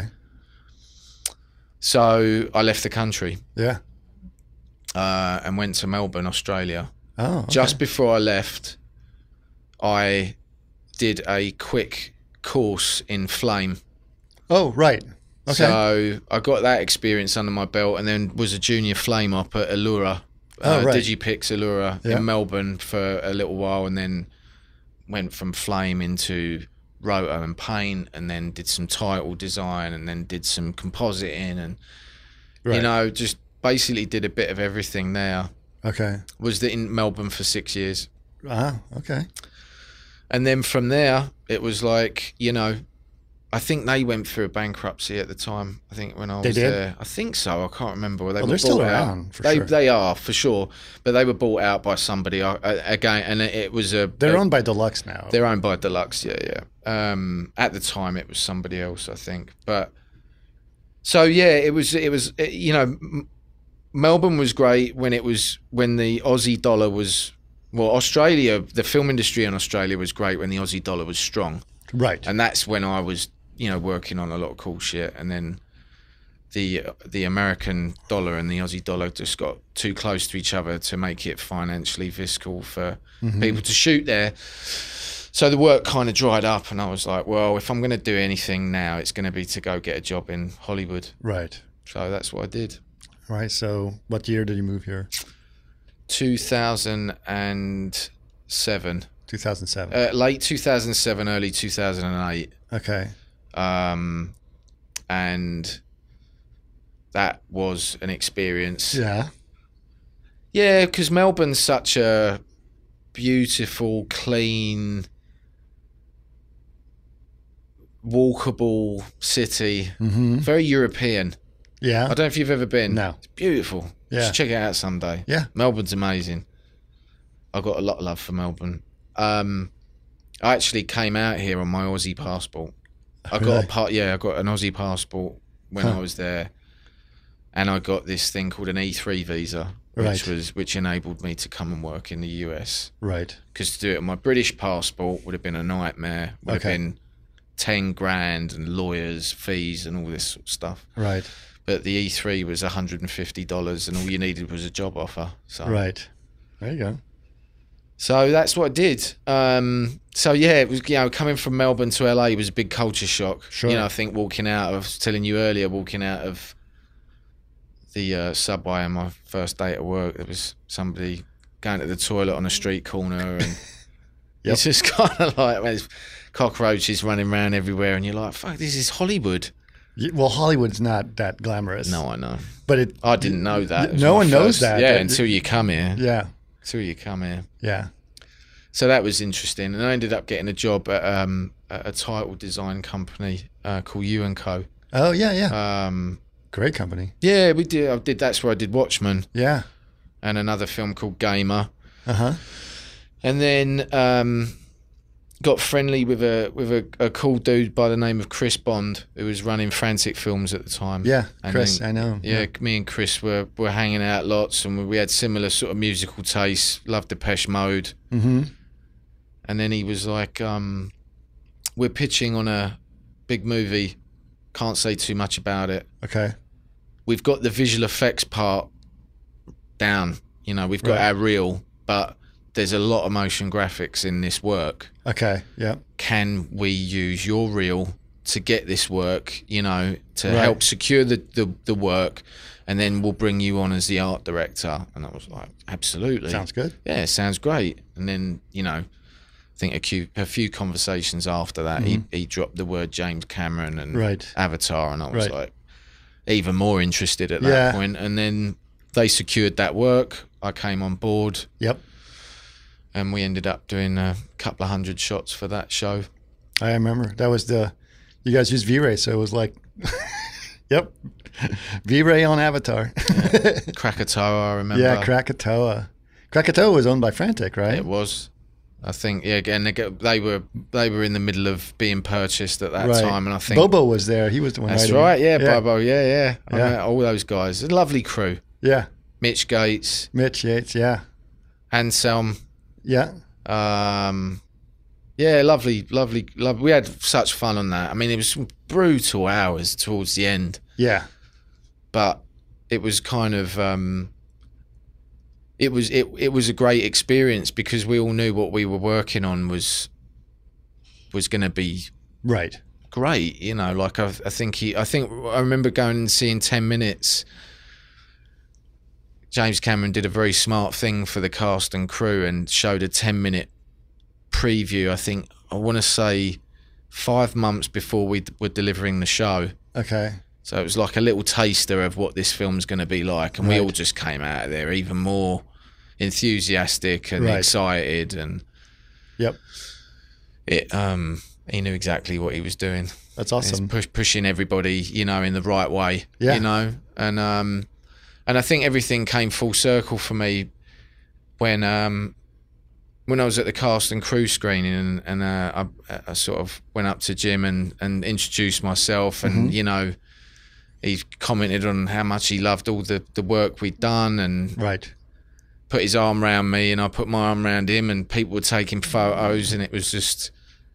Speaker 4: So I left the country
Speaker 1: Yeah.
Speaker 4: uh, and went to Melbourne, Australia.
Speaker 1: Oh. Okay.
Speaker 4: Just before I left, I did a quick course in flame.
Speaker 1: Oh, right. Okay.
Speaker 4: So I got that experience under my belt, and then was a junior flame op at Allura,
Speaker 1: Oh,
Speaker 4: uh,
Speaker 1: right.
Speaker 4: Digipix Allura
Speaker 1: Yeah.
Speaker 4: in Melbourne for a little while, and then went from flame into roto and paint, and then did some title design, and then did some compositing, and
Speaker 1: Right.
Speaker 4: you know, just basically did a bit of everything there.
Speaker 1: Okay.
Speaker 4: Was in Melbourne for six years.
Speaker 1: Ah. Okay.
Speaker 4: And then from there, it was like, you know, I think they went through a bankruptcy at the time. I think when I
Speaker 1: They
Speaker 4: was
Speaker 1: did?
Speaker 4: there, I think so. I can't remember. They
Speaker 1: Well,
Speaker 4: were
Speaker 1: they're still
Speaker 4: bought
Speaker 1: around,
Speaker 4: out.
Speaker 1: for
Speaker 4: they
Speaker 1: sure.
Speaker 4: they are for sure, but they were bought out by somebody uh, again, and it, it was a.
Speaker 1: They're
Speaker 4: a,
Speaker 1: owned by Deluxe now.
Speaker 4: They're owned by Deluxe. Yeah, yeah. Um, at the time, it was somebody else, I think. But so yeah, it was. It was. It, you know, M- Melbourne was great when it was when the Aussie dollar was. Well, Australia, the film industry in Australia was great when the Aussie dollar was strong.
Speaker 1: Right.
Speaker 4: And that's when I was, you know, working on a lot of cool shit. And then the the American dollar and the Aussie dollar just got too close to each other to make it financially fiscal for
Speaker 1: Mm-hmm.
Speaker 4: people to shoot there. So the work kind of dried up, and I was like, well, if I'm going to do anything now, it's going to be to go get a job in Hollywood.
Speaker 1: Right.
Speaker 4: So that's what I did.
Speaker 1: Right. So what year did you move here?
Speaker 4: two thousand seven.
Speaker 1: two thousand seven.
Speaker 4: Uh, late two thousand seven, early two thousand eight.
Speaker 1: Okay.
Speaker 4: Um, and that was an experience.
Speaker 1: Yeah.
Speaker 4: Yeah, because Melbourne's such a beautiful, clean, walkable city.
Speaker 1: Mm-hmm.
Speaker 4: Very European.
Speaker 1: Yeah.
Speaker 4: I don't know if you've ever been.
Speaker 1: No.
Speaker 4: It's beautiful.
Speaker 1: Yeah.
Speaker 4: Just check it out someday.
Speaker 1: Yeah.
Speaker 4: Melbourne's amazing. I've got a lot of love for Melbourne. Um, I actually came out here on my Aussie passport. I got
Speaker 1: Really?
Speaker 4: a part. Yeah, I got an Aussie passport when
Speaker 1: Huh.
Speaker 4: I was there, and I got this thing called an E three visa, which
Speaker 1: Right.
Speaker 4: was which enabled me to come and work in the U S.
Speaker 1: Right.
Speaker 4: Because to do it on my British passport would have been a nightmare. Would
Speaker 1: Okay.
Speaker 4: have been ten grand and lawyers' fees and all this sort of stuff.
Speaker 1: Right.
Speaker 4: But the E three was one hundred and fifty dollars, and all you needed was a job offer. So
Speaker 1: Right. There you go.
Speaker 4: So that's what I did. Um, so yeah, it was, you know, coming from Melbourne to L A was a big culture shock.
Speaker 1: Sure.
Speaker 4: You know, I think walking out of, I was telling you earlier, walking out of the uh, subway on my first day at work, there was somebody going to the toilet on a street corner, and
Speaker 1: Yep.
Speaker 4: it's just kind of like there's cockroaches running around everywhere, and you're like, fuck, this is Hollywood.
Speaker 1: Y- Well, Hollywood's not that glamorous.
Speaker 4: No, I know.
Speaker 1: But it.
Speaker 4: I didn't know that. It was
Speaker 1: No
Speaker 4: my
Speaker 1: one knows
Speaker 4: first-
Speaker 1: that.
Speaker 4: Yeah,
Speaker 1: That-
Speaker 4: until you come here.
Speaker 1: Yeah.
Speaker 4: Until you come here.
Speaker 1: Yeah.
Speaker 4: So that was interesting, and I ended up getting a job at um, at a title design company uh, called U and Co.
Speaker 1: Oh yeah, yeah.
Speaker 4: Um,
Speaker 1: Great company.
Speaker 4: yeah, we did. I did. That's where I did Watchmen
Speaker 1: Yeah.
Speaker 4: and another film called Gamer,
Speaker 1: Uh huh.
Speaker 4: and then um, got friendly with a with a, a cool dude by the name of Chris Bond, who was running Frantic Films at the time.
Speaker 1: Yeah.
Speaker 4: And
Speaker 1: Chris,
Speaker 4: then-
Speaker 1: I know.
Speaker 4: Yeah, me and Chris were, were hanging out lots, and we, we had similar sort of musical tastes. Loved Depeche Mode.
Speaker 1: Mm-hmm.
Speaker 4: And then he was like, um, we're pitching on a big movie. Can't say too much about it.
Speaker 1: Okay.
Speaker 4: We've got the visual effects part down. You know, we've got
Speaker 1: Right.
Speaker 4: our reel, but there's a lot of motion graphics in this work.
Speaker 1: Okay. Yeah.
Speaker 4: Can we use your reel to get this work, you know, to
Speaker 1: Right.
Speaker 4: help secure the, the, the work, and then we'll bring you on as the art director? And I was like, absolutely.
Speaker 1: Sounds good.
Speaker 4: Yeah, sounds great. And then, you know, I think a few, a few conversations after that, he, he dropped the word James Cameron and
Speaker 1: Mm-hmm. Right.
Speaker 4: Avatar, and I was
Speaker 1: Right.
Speaker 4: like even more interested at that
Speaker 1: Yeah.
Speaker 4: point. And then they secured that work. I came on board,
Speaker 1: Yep.
Speaker 4: and we ended up doing a couple of hundred shots for that show.
Speaker 1: I remember that was the. You guys used V-Ray, so it was like. Yep. V-Ray on Avatar.
Speaker 4: Krakatoa, I remember.
Speaker 1: Yeah, Krakatoa. Krakatoa was owned by Frantic, right?
Speaker 4: It was. I think, yeah, again, they, get- they were they were in the middle of being purchased at that
Speaker 1: Right.
Speaker 4: time, and I think
Speaker 1: Bobo was there. He was the one.
Speaker 4: that's
Speaker 1: writing.
Speaker 4: right. Yeah,
Speaker 1: yeah.
Speaker 4: Bobo. Yeah, yeah. I
Speaker 1: Yeah.
Speaker 4: met all those guys. A lovely crew.
Speaker 1: Yeah.
Speaker 4: Mitch Gates,
Speaker 1: Mitch Yates. Yeah.
Speaker 4: Anselm.
Speaker 1: Yeah.
Speaker 4: Um, yeah, lovely, lovely, lovely. We had such fun on that. I mean, it was some brutal hours towards the end,
Speaker 1: Yeah.
Speaker 4: but it was kind of um, it was it it was a great experience because we all knew what we were working on was was going to be
Speaker 1: Right.
Speaker 4: great. You know, like I, I think he, I think I remember going and seeing ten minutes. James Cameron did a very smart thing for the cast and crew and showed a ten minute preview. I think I want to say five months before we d- were delivering the show.
Speaker 1: Okay.
Speaker 4: So it was like a little taster of what this film's going to be like, and we
Speaker 1: Right.
Speaker 4: all just came out of there even more enthusiastic and
Speaker 1: Right.
Speaker 4: excited. And
Speaker 1: Yep.
Speaker 4: it, um, he knew exactly what he was doing.
Speaker 1: That's
Speaker 4: He's
Speaker 1: awesome.
Speaker 4: push, pushing everybody, you know, in the right way.
Speaker 1: Yeah.
Speaker 4: You know, and um, and I think everything came full circle for me when um, when I was at the cast and crew screening, and, and uh, I, I sort of went up to Jim and, and introduced myself, and
Speaker 1: Mm-hmm.
Speaker 4: you know, he commented on how much he loved all the, the work we'd done, and
Speaker 1: Right.
Speaker 4: put his arm around me, and I put my arm around him, and people were taking photos, and it was just,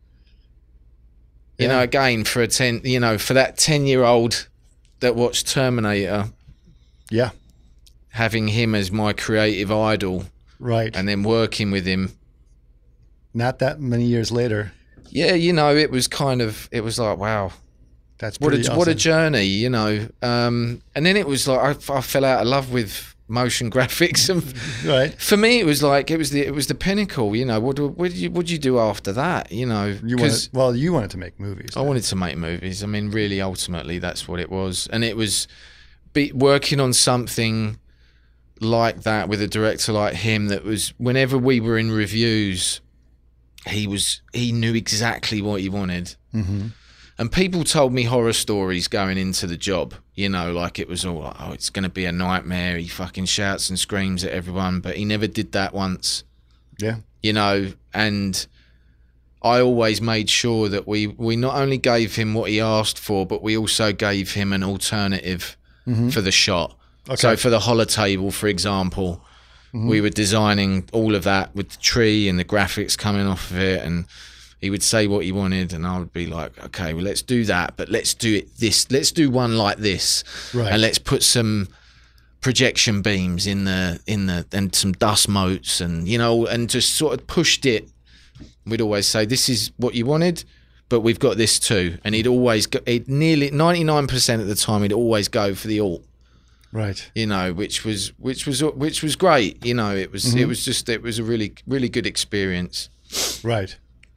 Speaker 4: you
Speaker 1: Yeah.
Speaker 4: know, again for a ten, you know, for that ten year old that watched Terminator,
Speaker 1: Yeah.
Speaker 4: having him as my creative idol,
Speaker 1: Right.
Speaker 4: and then working with him
Speaker 1: not that many years later.
Speaker 4: Yeah, you know, it was kind of, it was like, wow,
Speaker 1: That's
Speaker 4: what a
Speaker 1: pretty
Speaker 4: what a
Speaker 1: awesome.
Speaker 4: journey, you know. Um, and then it was like I, I fell out of love with motion graphics, and
Speaker 1: Right.
Speaker 4: for me, it was like it was the it was the pinnacle, you know. What do what did you what did you do after that, you know?
Speaker 1: You
Speaker 4: Because
Speaker 1: wanted, well, you wanted to make movies.
Speaker 4: I wanted to make movies. I mean, really, ultimately, that's what it was, and it was be, working on something like that with a director like him. That was whenever we were in reviews, he was he knew exactly what he wanted.
Speaker 1: Mm-hmm.
Speaker 4: And people told me horror stories going into the job, you know, like it was all like, oh, it's going to be a nightmare. He fucking shouts and screams at everyone, but he never did that once,
Speaker 1: Yeah.
Speaker 4: you know. And I always made sure that we, we not only gave him what he asked for, but we also gave him an alternative
Speaker 1: Mm-hmm.
Speaker 4: for the shot.
Speaker 1: Okay.
Speaker 4: So for the holotable, for example,
Speaker 1: Mm-hmm.
Speaker 4: we were designing all of that with the tree and the graphics coming off of it, and he would say what he wanted, and I would be like, okay, well, let's do that, but let's do it this, let's do one like this,
Speaker 1: Right.
Speaker 4: and let's put some projection beams in the in the and some dust motes, and you know, and just sort of pushed it. We'd always say, this is what you wanted, but we've got this too, and he'd always go, he'd nearly ninety-nine percent of the time he'd always go for the alt.
Speaker 1: Right.
Speaker 4: You know, which was which was which was great. You know, it was
Speaker 1: Mm-hmm.
Speaker 4: it was just it was a really really good experience.
Speaker 1: Right.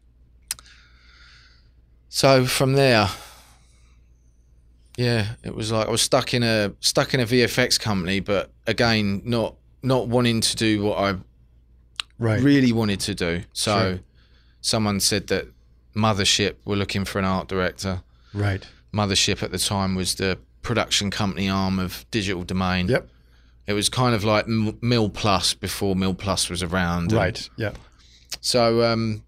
Speaker 4: So from there, yeah, it was like I was stuck in a stuck in a V F X company, but again, not not wanting to do what I
Speaker 1: Right.
Speaker 4: really wanted to do. So
Speaker 1: Sure.
Speaker 4: someone said that Mothership were looking for an art director.
Speaker 1: Right.
Speaker 4: Mothership at the time was the production company arm of Digital Domain.
Speaker 1: Yep.
Speaker 4: It was kind of like M- Mill Plus before Mill Plus was around. And
Speaker 1: Right. Yeah.
Speaker 4: So, um,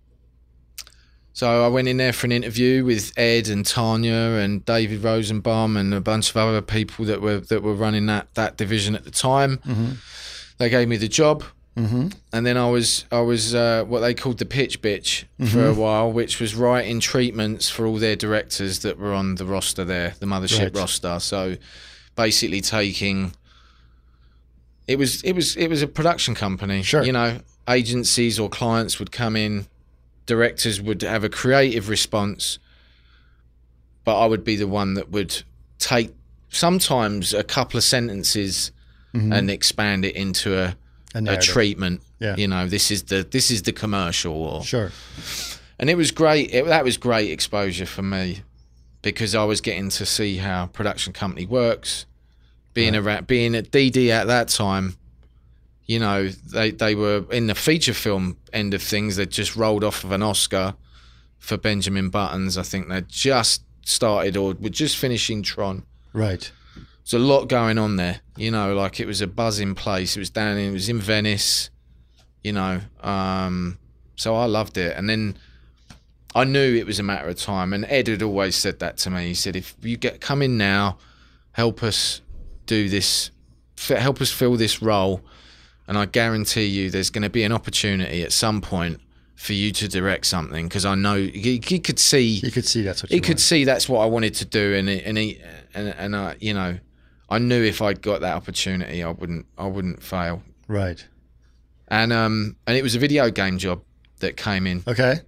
Speaker 4: so I went in there for an interview with Ed and Tanya and David Rosenbaum and a bunch of other people that were that were running that that division at the time.
Speaker 1: Mm-hmm.
Speaker 4: They gave me the job,
Speaker 1: Mm-hmm.
Speaker 4: and then I was I was uh, what they called the pitch bitch for a while, which was writing treatments for all their directors that were on the roster there, the Mothership
Speaker 1: Right.
Speaker 4: roster. So basically taking. It was it was it was a production company.
Speaker 1: Sure.
Speaker 4: You know, agencies or clients would come in, directors would have a creative response, but I would be the one that would take sometimes a couple of sentences
Speaker 1: Mm-hmm.
Speaker 4: and expand it into a,
Speaker 1: A
Speaker 4: a
Speaker 1: narrative.
Speaker 4: treatment.
Speaker 1: Yeah.
Speaker 4: You know, this is the this is the commercial, or
Speaker 1: Sure.
Speaker 4: and it was great. It, that was great exposure for me because I was getting to see how production company works. Being
Speaker 1: Right.
Speaker 4: around, being at D D at that time, you know, they they were in the feature film end of things. They just rolled off of an Oscar for Benjamin Buttons. I think they just started or were just finishing Tron.
Speaker 1: Right.
Speaker 4: There's a lot going on there, you know, like it was a buzzing place. It was down in, it was in Venice, you know, um, so I loved it. And then I knew it was a matter of time. And Ed had always said that to me. He said, if you get come in now, help us do this, f- help us fill this role. And I guarantee you there's going to be an opportunity at some point for you to direct something. Because I know he, he could see,
Speaker 1: You could see that's what
Speaker 4: he
Speaker 1: you
Speaker 4: could
Speaker 1: wanted.
Speaker 4: see that's what I wanted to do, and he, and he, and and I, you know, I knew if I'd got that opportunity, I wouldn't, I wouldn't fail.
Speaker 1: Right.
Speaker 4: And um, and it was a video game job that came in,
Speaker 1: Okay.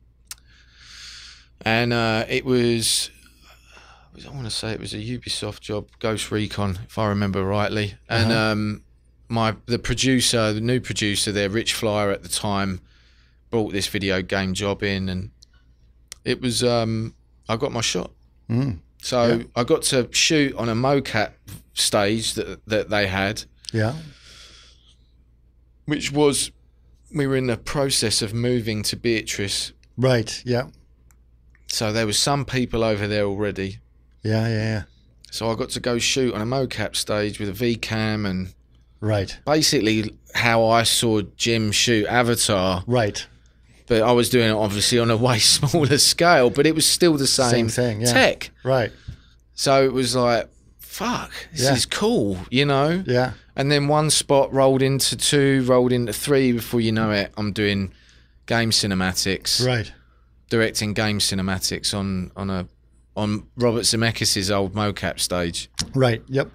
Speaker 4: and uh, it was, I want to say it was a Ubisoft job, Ghost Recon, if I remember rightly. And
Speaker 1: Uh-huh.
Speaker 4: um, my the producer, the new producer there, Rich Flyer at the time, brought this video game job in, and it was, um, I got my shot.
Speaker 1: Mm.
Speaker 4: So
Speaker 1: Yeah.
Speaker 4: I got to shoot on a mocap stage that that they had,
Speaker 1: Yeah.
Speaker 4: which was, we were in the process of moving to Beatrice.
Speaker 1: Right. Yeah.
Speaker 4: So there was some people over there already.
Speaker 1: Yeah. Yeah. Yeah.
Speaker 4: So I got to go shoot on a mocap stage with a V-cam, and
Speaker 1: Right.
Speaker 4: basically how I saw Jim shoot Avatar,
Speaker 1: Right.
Speaker 4: but I was doing it obviously on a way smaller scale, but it was still the same,
Speaker 1: Same thing, yeah.
Speaker 4: tech.
Speaker 1: Right.
Speaker 4: So it was like, fuck, this
Speaker 1: Yeah.
Speaker 4: is cool, you know?
Speaker 1: Yeah.
Speaker 4: And then one spot rolled into two, rolled into three. Before you know it, I'm doing game cinematics,
Speaker 1: Right.
Speaker 4: directing game cinematics on on a on Robert Zemeckis' old mocap stage.
Speaker 1: Right. Yep.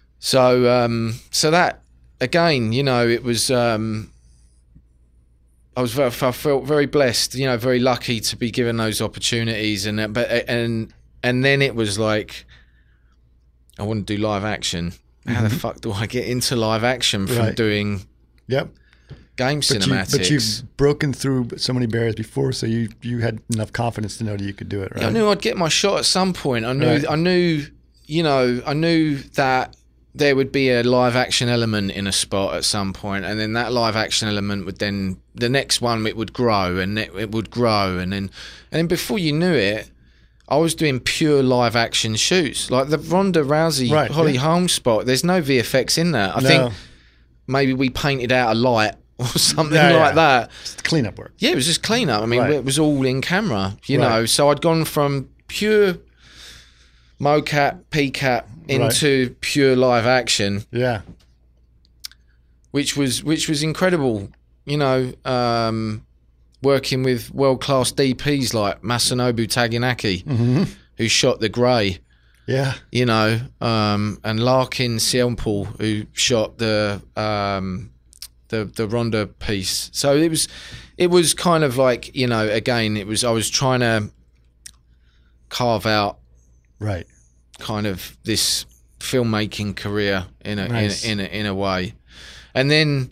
Speaker 4: So um, so that again, you know, it was. Um, I was very, I felt very blessed, you know, very lucky to be given those opportunities, and uh, but and and then it was like, I want to do live action. How mm-hmm. the fuck do I get into live action from right. doing
Speaker 1: yep.
Speaker 4: game
Speaker 1: but
Speaker 4: cinematics?
Speaker 1: You, but you've broken through so many barriers before, so you you had enough confidence to know that you could do it, right?
Speaker 4: Yeah, I knew I'd get my shot at some point. I knew,
Speaker 1: right.
Speaker 4: I knew, you know, I knew that there would be a live action element in a spot at some point, and then that live action element would then, the next one, it would grow and it, it would grow, and then and then before you knew it, I was doing pure live action shoots, like the Ronda Rousey
Speaker 1: right,
Speaker 4: Holly
Speaker 1: yeah.
Speaker 4: Holmes spot. There's no V F X in that. I
Speaker 1: no.
Speaker 4: think maybe we painted out a light or something
Speaker 1: yeah,
Speaker 4: like
Speaker 1: yeah.
Speaker 4: that.
Speaker 1: Just cleanup work.
Speaker 4: Yeah, it was just cleanup. I mean,
Speaker 1: right.
Speaker 4: it was all in camera, you
Speaker 1: right.
Speaker 4: know. So I'd gone from pure mocap, P CAP into right. pure live action.
Speaker 1: Yeah,
Speaker 4: which was which was incredible. You know, um, working with world class D Ps like Masanobu Taganaki,
Speaker 1: mm-hmm.
Speaker 4: who shot The Grey.
Speaker 1: Yeah,
Speaker 4: you know, um, and Larkin Seonpul, who shot the um, the the Ronda piece. So it was it was kind of like, you know, again, it was I was trying to carve out.
Speaker 1: Right.
Speaker 4: Kind of this filmmaking career in a,
Speaker 1: nice.
Speaker 4: in, a, in a in a way, and then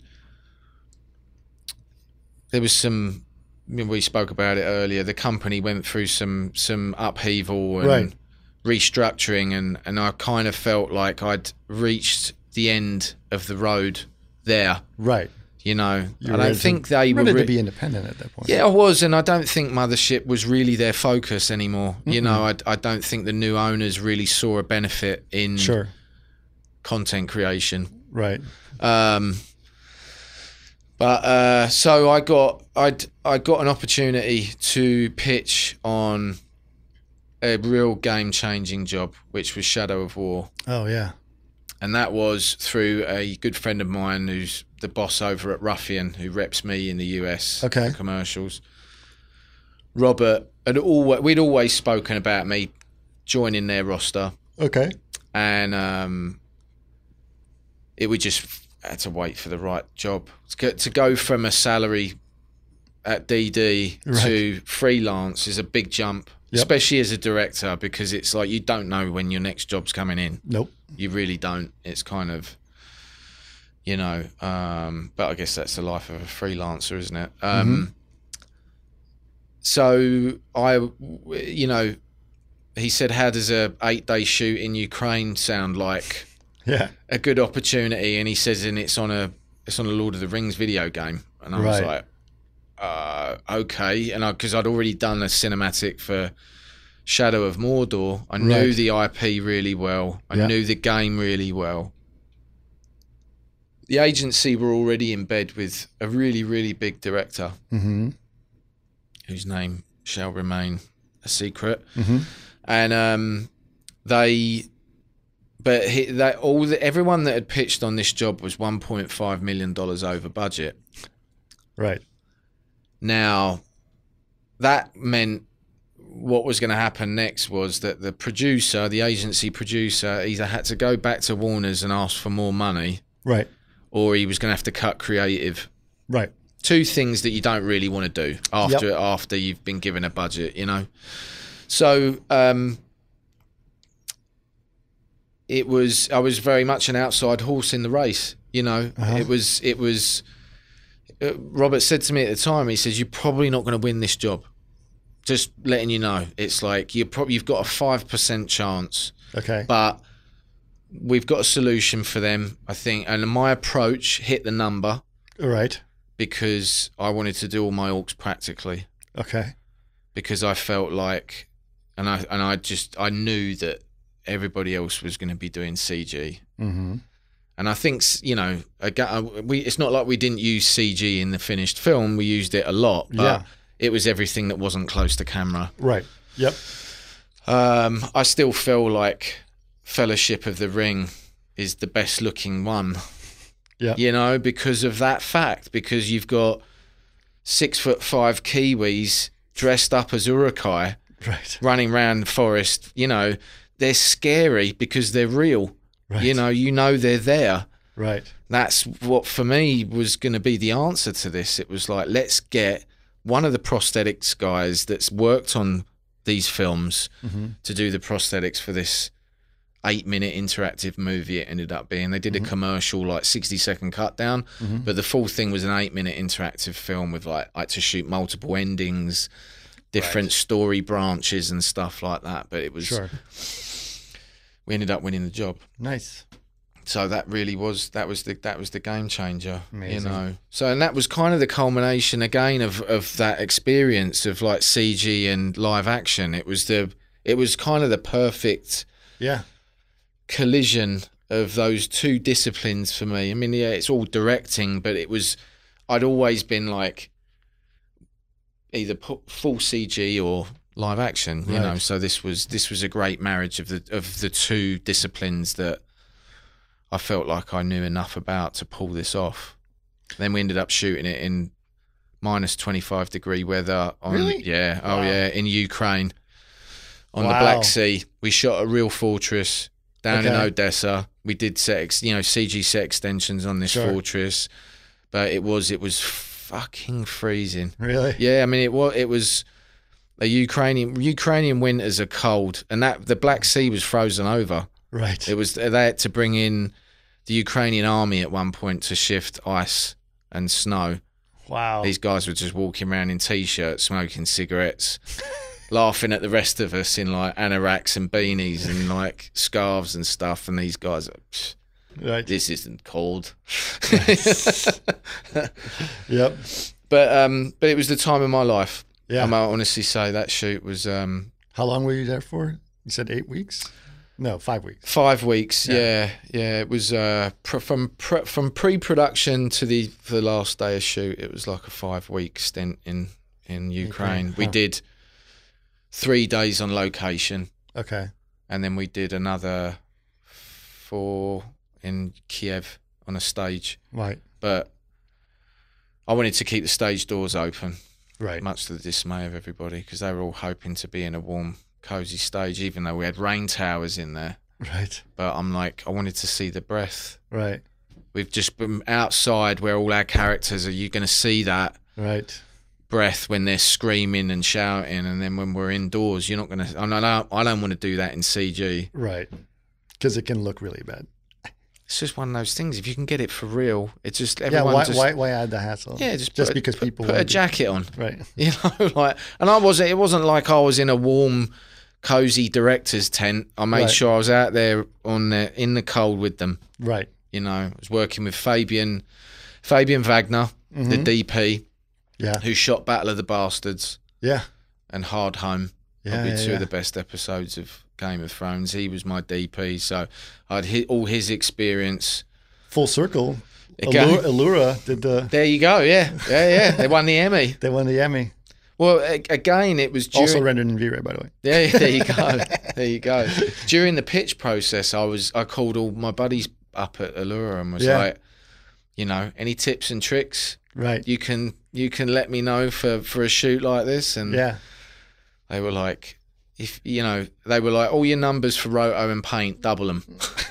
Speaker 4: there was some. I mean, we spoke about it earlier. The company went through some some upheaval and
Speaker 1: right.
Speaker 4: restructuring, and and I kind of felt like I'd reached the end of the road there.
Speaker 1: Right.
Speaker 4: You know,
Speaker 1: you
Speaker 4: I don't think
Speaker 1: to,
Speaker 4: they were
Speaker 1: ready
Speaker 4: re-
Speaker 1: to be independent at that point.
Speaker 4: Yeah, I was, and I don't think Mothership was really their focus anymore. Mm-mm. You know, I, I don't think the new owners really saw a benefit in
Speaker 1: sure.
Speaker 4: content creation.
Speaker 1: Right.
Speaker 4: Um, but uh, so I got I I got an opportunity to pitch on a real game changing job, which was Shadow of War.
Speaker 1: Oh yeah.
Speaker 4: And that was through a good friend of mine who's the boss over at Ruffian, who reps me in the U S
Speaker 1: okay.
Speaker 4: for commercials. Robert had always, we'd always spoken about me joining their roster.
Speaker 1: Okay.
Speaker 4: And um, it would just had to wait for the right job. To go, to go from a salary at D D right. to freelance is a big jump, yep. especially as a director, because it's like you don't know when your next job's coming in.
Speaker 1: Nope.
Speaker 4: You really don't. It's kind of, you know, um, but I guess that's the life of a freelancer, isn't it? Um, mm-hmm. So I, you know, he said, how does a eight day shoot in Ukraine sound like
Speaker 1: yeah.
Speaker 4: a good opportunity? And he says, and it's on a, it's on a Lord of the Rings video game. And I
Speaker 1: right.
Speaker 4: was like, uh, okay. And I, cause I'd already done a cinematic for Shadow of Mordor. I knew
Speaker 1: right.
Speaker 4: the I P really well. I
Speaker 1: yeah.
Speaker 4: knew the game really well. The agency were already in bed with a really, really big director,
Speaker 1: mm-hmm.
Speaker 4: whose name shall remain a secret.
Speaker 1: Mm-hmm.
Speaker 4: And um, they, but he, they, all the, everyone that had pitched on this job was one point five million dollars over budget.
Speaker 1: Right.
Speaker 4: Now, that meant what was going to happen next was that the producer, the agency producer, either had to go back to Warner's and ask for more money.
Speaker 1: Right.
Speaker 4: Or he was going to have to cut creative.
Speaker 1: Right.
Speaker 4: Two things that you don't really want to do after
Speaker 1: yep.
Speaker 4: after you've been given a budget, you know. So um, it was. I was very much an outside horse in the race, you know. Uh-huh. It was. It was. Uh, Robert said to me at the time, he says, "You're probably not going to win this job. Just letting you know. It's like you're probably you've got a five percent chance.
Speaker 1: Okay,
Speaker 4: but." We've got a solution for them, I think, and my approach hit the number.
Speaker 1: Right.
Speaker 4: Because I wanted to do all my orcs practically.
Speaker 1: Okay.
Speaker 4: Because I felt like, and I and I just I knew that everybody else was going to be doing C G.
Speaker 1: Mm-hmm.
Speaker 4: And I think, you know, we it's not like we didn't use C G in the finished film. We used it a lot, but
Speaker 1: yeah.
Speaker 4: it was everything that wasn't close to camera.
Speaker 1: Right. Yep.
Speaker 4: Um, I still feel like Fellowship of the Ring is the best looking one.
Speaker 1: Yeah.
Speaker 4: You know, because of that fact, because you've got six foot five Kiwis dressed up as Uruk-hai
Speaker 1: right.
Speaker 4: running around the forest. You know, they're scary because they're real.
Speaker 1: Right.
Speaker 4: You know, you know they're there.
Speaker 1: Right.
Speaker 4: that's what for me was going to be the answer to this. It was like, let's get one of the prosthetics guys that's worked on these films mm-hmm. to do the prosthetics for this eight minute interactive movie it ended up being. They did mm-hmm. a commercial, like sixty second cut down, mm-hmm. but the full thing was an eight minute interactive film with like, I had to shoot multiple endings, different right. story branches and stuff like that. But it was, sure. we ended up winning the job.
Speaker 1: Nice.
Speaker 4: So that really was, that was the, that was the game changer,
Speaker 1: Amazing.
Speaker 4: you know? So, and that was kind of the culmination again of, of that experience of like C G and live action. It was the, it was kind of the perfect
Speaker 1: yeah.
Speaker 4: collision of those two disciplines for me. I mean, yeah, it's all directing, but it was, I'd always been like either full C G or live action, you right. know? So this was, this was a great marriage of the, of the two disciplines that I felt like I knew enough about to pull this off. Then we ended up shooting it in minus twenty-five degree weather. On,
Speaker 1: really?
Speaker 4: Yeah.
Speaker 1: Wow.
Speaker 4: Oh, yeah. In Ukraine, on
Speaker 1: wow.
Speaker 4: the Black Sea. We shot a real fortress down
Speaker 1: okay.
Speaker 4: in Odessa. We did set, ex, you know, C G set extensions on this
Speaker 1: sure.
Speaker 4: fortress, but it was it was fucking freezing.
Speaker 1: Really?
Speaker 4: Yeah. I mean, it was it was a Ukrainian Ukrainian winters are cold, and that the Black Sea was frozen over.
Speaker 1: Right.
Speaker 4: It was they had to bring in the Ukrainian army at one point to shift ice and snow.
Speaker 1: Wow.
Speaker 4: These guys were just walking around in t-shirts, smoking cigarettes, laughing at the rest of us in like anoraks and beanies and like scarves and stuff. And these guys are,
Speaker 1: right.
Speaker 4: this isn't cold.
Speaker 1: Yep.
Speaker 4: But um, but it was the time of my life.
Speaker 1: Yeah.
Speaker 4: I might honestly say that shoot was. Um,
Speaker 1: How long were you there for? You said eight weeks? No, five weeks.
Speaker 4: Five weeks, yeah, yeah. yeah. It was uh, pr- from pr- from pre-production to the the last day of shoot. It was like a five-week stint in in Ukraine.
Speaker 1: Okay.
Speaker 4: We
Speaker 1: huh.
Speaker 4: did three days on location.
Speaker 1: Okay.
Speaker 4: And then we did another four in Kiev on a stage.
Speaker 1: Right.
Speaker 4: But I wanted to keep the stage doors open.
Speaker 1: Right.
Speaker 4: Much to the dismay of everybody, because they were all hoping to be in a warm, cozy stage, even though we had rain towers in there.
Speaker 1: Right.
Speaker 4: But I'm like, I wanted to see the breath.
Speaker 1: Right.
Speaker 4: We've just been outside where all our characters are. You going to see that
Speaker 1: right
Speaker 4: breath when they're screaming and shouting, and then when we're indoors, you're not going to. I don't. I don't want to do that in C G.
Speaker 1: Right. Because it can look really bad.
Speaker 4: It's just one of those things. If you can get it for real, it's just
Speaker 1: yeah.
Speaker 4: everyone.
Speaker 1: Why?
Speaker 4: just,
Speaker 1: why? Why add the hassle?
Speaker 4: Yeah, just
Speaker 1: just
Speaker 4: put,
Speaker 1: because
Speaker 4: put,
Speaker 1: people
Speaker 4: put a
Speaker 1: be,
Speaker 4: jacket on.
Speaker 1: Right.
Speaker 4: You know, like, and I wasn't. It wasn't like I was in a warm, cozy director's tent. I made
Speaker 1: right.
Speaker 4: sure I was out there on the in the cold with them.
Speaker 1: Right.
Speaker 4: You know, I was working with Fabian, Fabian Wagner, mm-hmm. the D P,
Speaker 1: yeah,
Speaker 4: who shot Battle of the Bastards,
Speaker 1: yeah,
Speaker 4: and Hard Home.
Speaker 1: Yeah,
Speaker 4: Probably
Speaker 1: yeah,
Speaker 4: two
Speaker 1: yeah.
Speaker 4: of the best episodes of Game of Thrones. He was my D P, so I'd hit all his experience.
Speaker 1: Full circle.
Speaker 4: Again.
Speaker 1: Allura, Allura did the.
Speaker 4: There you go. Yeah, yeah, yeah. They won the Emmy.
Speaker 1: They won the Emmy.
Speaker 4: Well, a- again, it was during...
Speaker 1: also rendered in V-Ray, by the way.
Speaker 4: Yeah, there you go. There you go. During the pitch process, I was I called all my buddies up at Allura and was
Speaker 1: Yeah.
Speaker 4: like, you know, any tips and tricks
Speaker 1: Right.
Speaker 4: you can you can let me know for, for a shoot like this? And
Speaker 1: Yeah.
Speaker 4: they were like, if you know, they were like, all your numbers for roto and paint, double them.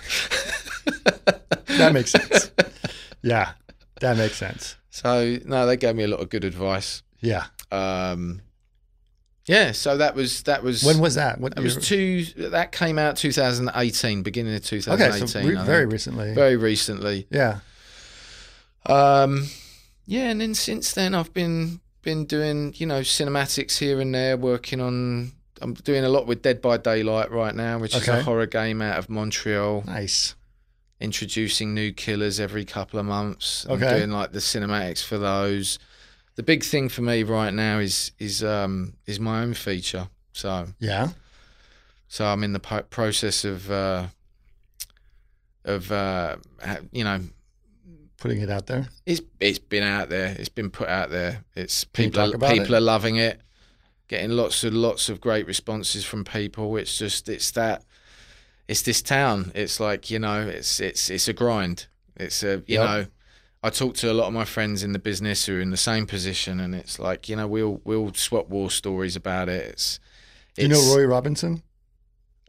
Speaker 1: That makes sense. Yeah, that makes sense.
Speaker 4: So no, they gave me a lot of good advice.
Speaker 1: Yeah.
Speaker 4: Um, yeah, so that was that was
Speaker 1: When was that? What
Speaker 4: That was two. That came out two thousand eighteen, beginning of two thousand eighteen.
Speaker 1: Okay, so re-
Speaker 4: I
Speaker 1: very
Speaker 4: think.
Speaker 1: recently.
Speaker 4: very recently.
Speaker 1: Yeah.
Speaker 4: Um, yeah, and then since then I've been been doing you know cinematics here and there, working on. I'm doing a lot with Dead by Daylight right now, which is
Speaker 1: Okay.
Speaker 4: a horror game out of Montreal.
Speaker 1: Nice.
Speaker 4: Introducing new killers every couple of months. I'm
Speaker 1: Okay.
Speaker 4: doing like the cinematics for those. The big thing for me right now is is um is my own feature. So
Speaker 1: Yeah.
Speaker 4: so I'm in the po- process of uh, of uh, ha- you know
Speaker 1: Putting it out there.
Speaker 4: it's it's been out there. It's been put out there. It's
Speaker 1: Can you
Speaker 4: people
Speaker 1: talk
Speaker 4: are,
Speaker 1: about
Speaker 4: people
Speaker 1: it?
Speaker 4: are loving it. Getting lots of lots of great responses from people. It's just it's that it's this town. It's like you know it's it's it's a grind. It's a you
Speaker 1: Yep.
Speaker 4: know. I talk to a lot of my friends in the business who are in the same position, and it's like you know we'll we'll swap war stories about it. It's,
Speaker 1: Do you know
Speaker 4: it's-
Speaker 1: Roy Robinson?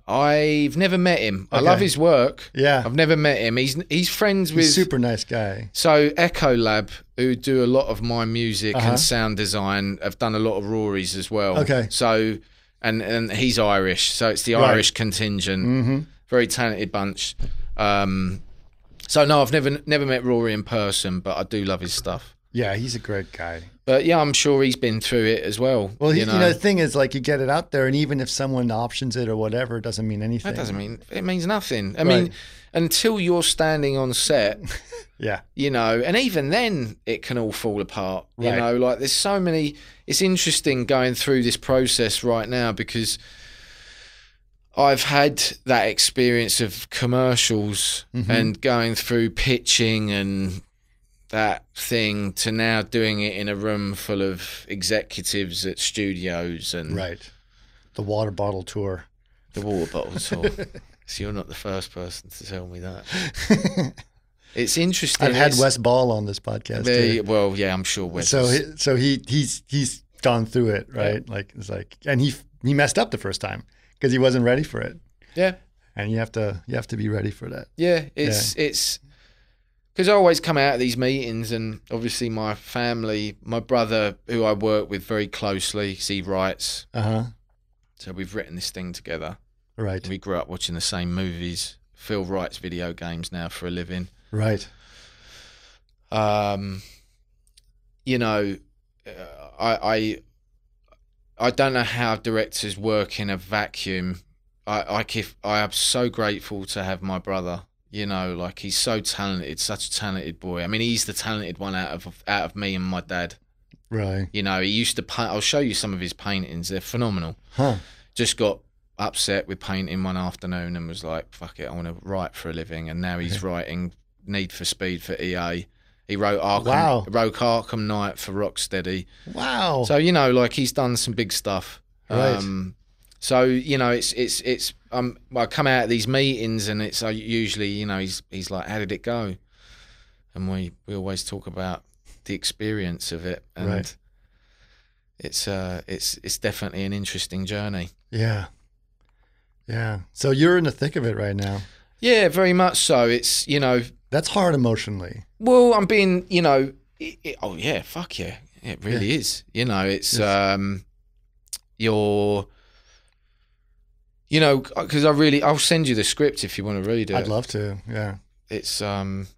Speaker 4: I've never met him. I
Speaker 1: Okay.
Speaker 4: love his work.
Speaker 1: Yeah.
Speaker 4: I've never met him. He's he's friends with
Speaker 1: He's a super nice guy.
Speaker 4: So Echo Lab, who do a lot of my music
Speaker 1: Uh-huh.
Speaker 4: and sound design, have done a lot of Rory's as well.
Speaker 1: Okay.
Speaker 4: So and and he's Irish, so it's the
Speaker 1: Right.
Speaker 4: Irish contingent.
Speaker 1: Mm-hmm.
Speaker 4: Very talented bunch. Um, so no, I've never never met Rory in person, but I do love his stuff.
Speaker 1: Yeah, he's a great guy.
Speaker 4: But yeah, I'm sure he's been through it as well.
Speaker 1: Well, he,
Speaker 4: you know,
Speaker 1: you know, the thing is, like, you get it out there, and even if someone options it or whatever, it doesn't mean anything.
Speaker 4: that doesn't mean it means nothing. I
Speaker 1: Right.
Speaker 4: mean, until you're standing on set.
Speaker 1: Yeah.
Speaker 4: You know, and even then it can all fall apart. You
Speaker 1: Right.
Speaker 4: know, like there's so many. It's interesting going through this process right now because I've had that experience of commercials
Speaker 1: Mhm.
Speaker 4: and going through pitching and that thing to now doing it in a room full of executives at studios and
Speaker 1: Right. The water bottle tour.
Speaker 4: the water bottle tour. So you're not the first person to tell me that. It's interesting.
Speaker 1: I've had
Speaker 4: It's-
Speaker 1: Wes Ball on this podcast.
Speaker 4: They,
Speaker 1: too.
Speaker 4: well, yeah, I'm sure Wes.
Speaker 1: So,
Speaker 4: is-
Speaker 1: he, so he he's he's gone through it, right? Like it's like, and he he messed up the first time because he wasn't ready for it,
Speaker 4: yeah,
Speaker 1: and you have to you have to be ready for that.
Speaker 4: yeah. It's it's because I always come out of these meetings, and obviously my family, my brother, who I work with very closely, 'cause he writes.
Speaker 1: Uh huh.
Speaker 4: So we've written this thing together.
Speaker 1: Right.
Speaker 4: We grew up watching the same movies. Phil writes video games now for a living.
Speaker 1: Right.
Speaker 4: Um, you know, uh, I, I I don't know how directors work in a vacuum. I I, keep, I am so grateful to have my brother. You know, like he's so talented, such a talented boy. I mean, he's the talented one out of out of me and my dad.
Speaker 1: Right.
Speaker 4: You know, he used to paint. I'll show you some of his paintings. They're phenomenal.
Speaker 1: Huh.
Speaker 4: Just got upset with painting one afternoon and was like, "Fuck it, I want to write for a living." And now he's writing Need for Speed for E A. He wrote Arkham,
Speaker 1: Wow.
Speaker 4: wrote Arkham Knight for Rocksteady.
Speaker 1: Wow.
Speaker 4: So you know, like he's done some big stuff.
Speaker 1: Right.
Speaker 4: Um, so you know, it's it's it's. Um, I come out of these meetings and it's uh, usually, you know, he's he's like, "How did it go?" And we we always talk about the experience of it, and
Speaker 1: Right.
Speaker 4: it's uh it's it's definitely an interesting journey.
Speaker 1: Yeah. Yeah. So you're in the thick of it right now.
Speaker 4: Yeah, very much so. It's, you know,
Speaker 1: That's hard emotionally.
Speaker 4: well, I'm being, you know, it, it, oh yeah, fuck yeah, it really is. You know, it's
Speaker 1: Yes.
Speaker 4: um, you're, you know, because I really, I'll send you the script if you want to read it.
Speaker 1: I'd love to. Yeah.
Speaker 4: It's um,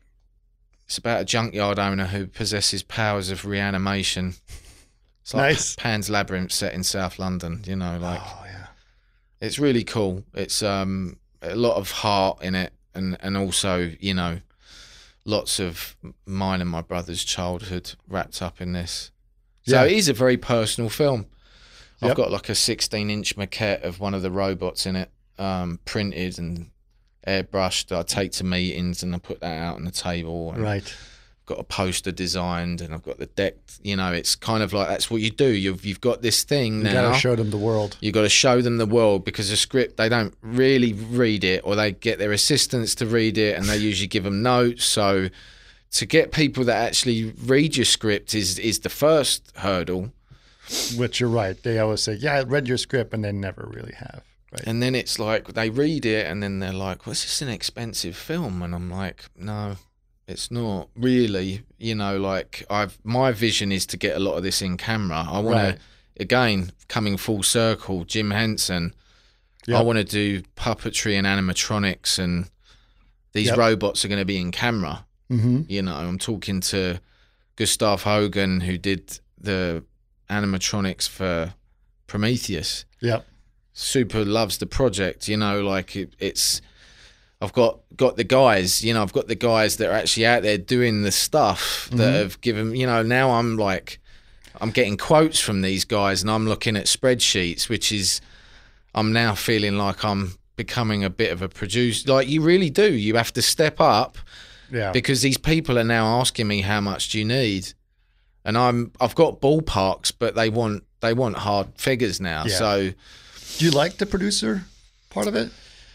Speaker 4: it's about a junkyard owner who possesses powers of reanimation. It's like
Speaker 1: Nice.
Speaker 4: Pan's Labyrinth set in South London. You know, like.
Speaker 1: Oh yeah.
Speaker 4: It's really cool. It's um a lot of heart in it, and and also, you know, lots of mine and my brother's childhood wrapped up in this. So
Speaker 1: Yeah.
Speaker 4: it is a very personal film. I've
Speaker 1: Yep.
Speaker 4: got like a sixteen inch maquette of one of the robots in it, um, printed and airbrushed. I take to meetings and I put that out on the table. And
Speaker 1: Right.
Speaker 4: got a poster designed, and I've got the deck. You know, it's kind of like that's what you do. You've you've got this thing
Speaker 1: You
Speaker 4: now.
Speaker 1: gotta show them the world.
Speaker 4: You got to show them the world, because the script, they don't really read it, or they get their assistants to read it, and they usually give them notes. So to get people that actually read your script is is the first hurdle,
Speaker 1: Which you're right. They always say, "Yeah, I read your script," and they never really have. Right.
Speaker 4: and then it's like they read it, and then they're like, "Well, it's just an expensive film," and I'm like, "No, it's not really." You know, like I've my vision is to get a lot of this in camera. I want
Speaker 1: Right.
Speaker 4: to, again, coming full circle, Jim Henson.
Speaker 1: Yep.
Speaker 4: I want to do puppetry and animatronics, and these
Speaker 1: Yep.
Speaker 4: robots are going to be in camera.
Speaker 1: Mm-hmm.
Speaker 4: You know, I'm talking to Gustav Hogan, who did the animatronics for Prometheus.
Speaker 1: Yep.
Speaker 4: Super loves the project. You know, like it, it's. I've got got the guys. You know, I've got the guys that are actually out there doing the stuff that
Speaker 1: Mhm.
Speaker 4: have given. You know, now I'm like, I'm getting quotes from these guys, and I'm looking at spreadsheets, which is. I'm now feeling like I'm becoming a bit of a producer. Like you really do. You have to step up,
Speaker 1: Yeah.
Speaker 4: because these people are now asking me, how much do you need? And I'm I've got ballparks, but they want they want hard figures now.
Speaker 1: Yeah.
Speaker 4: So
Speaker 1: Do you like the producer part of it?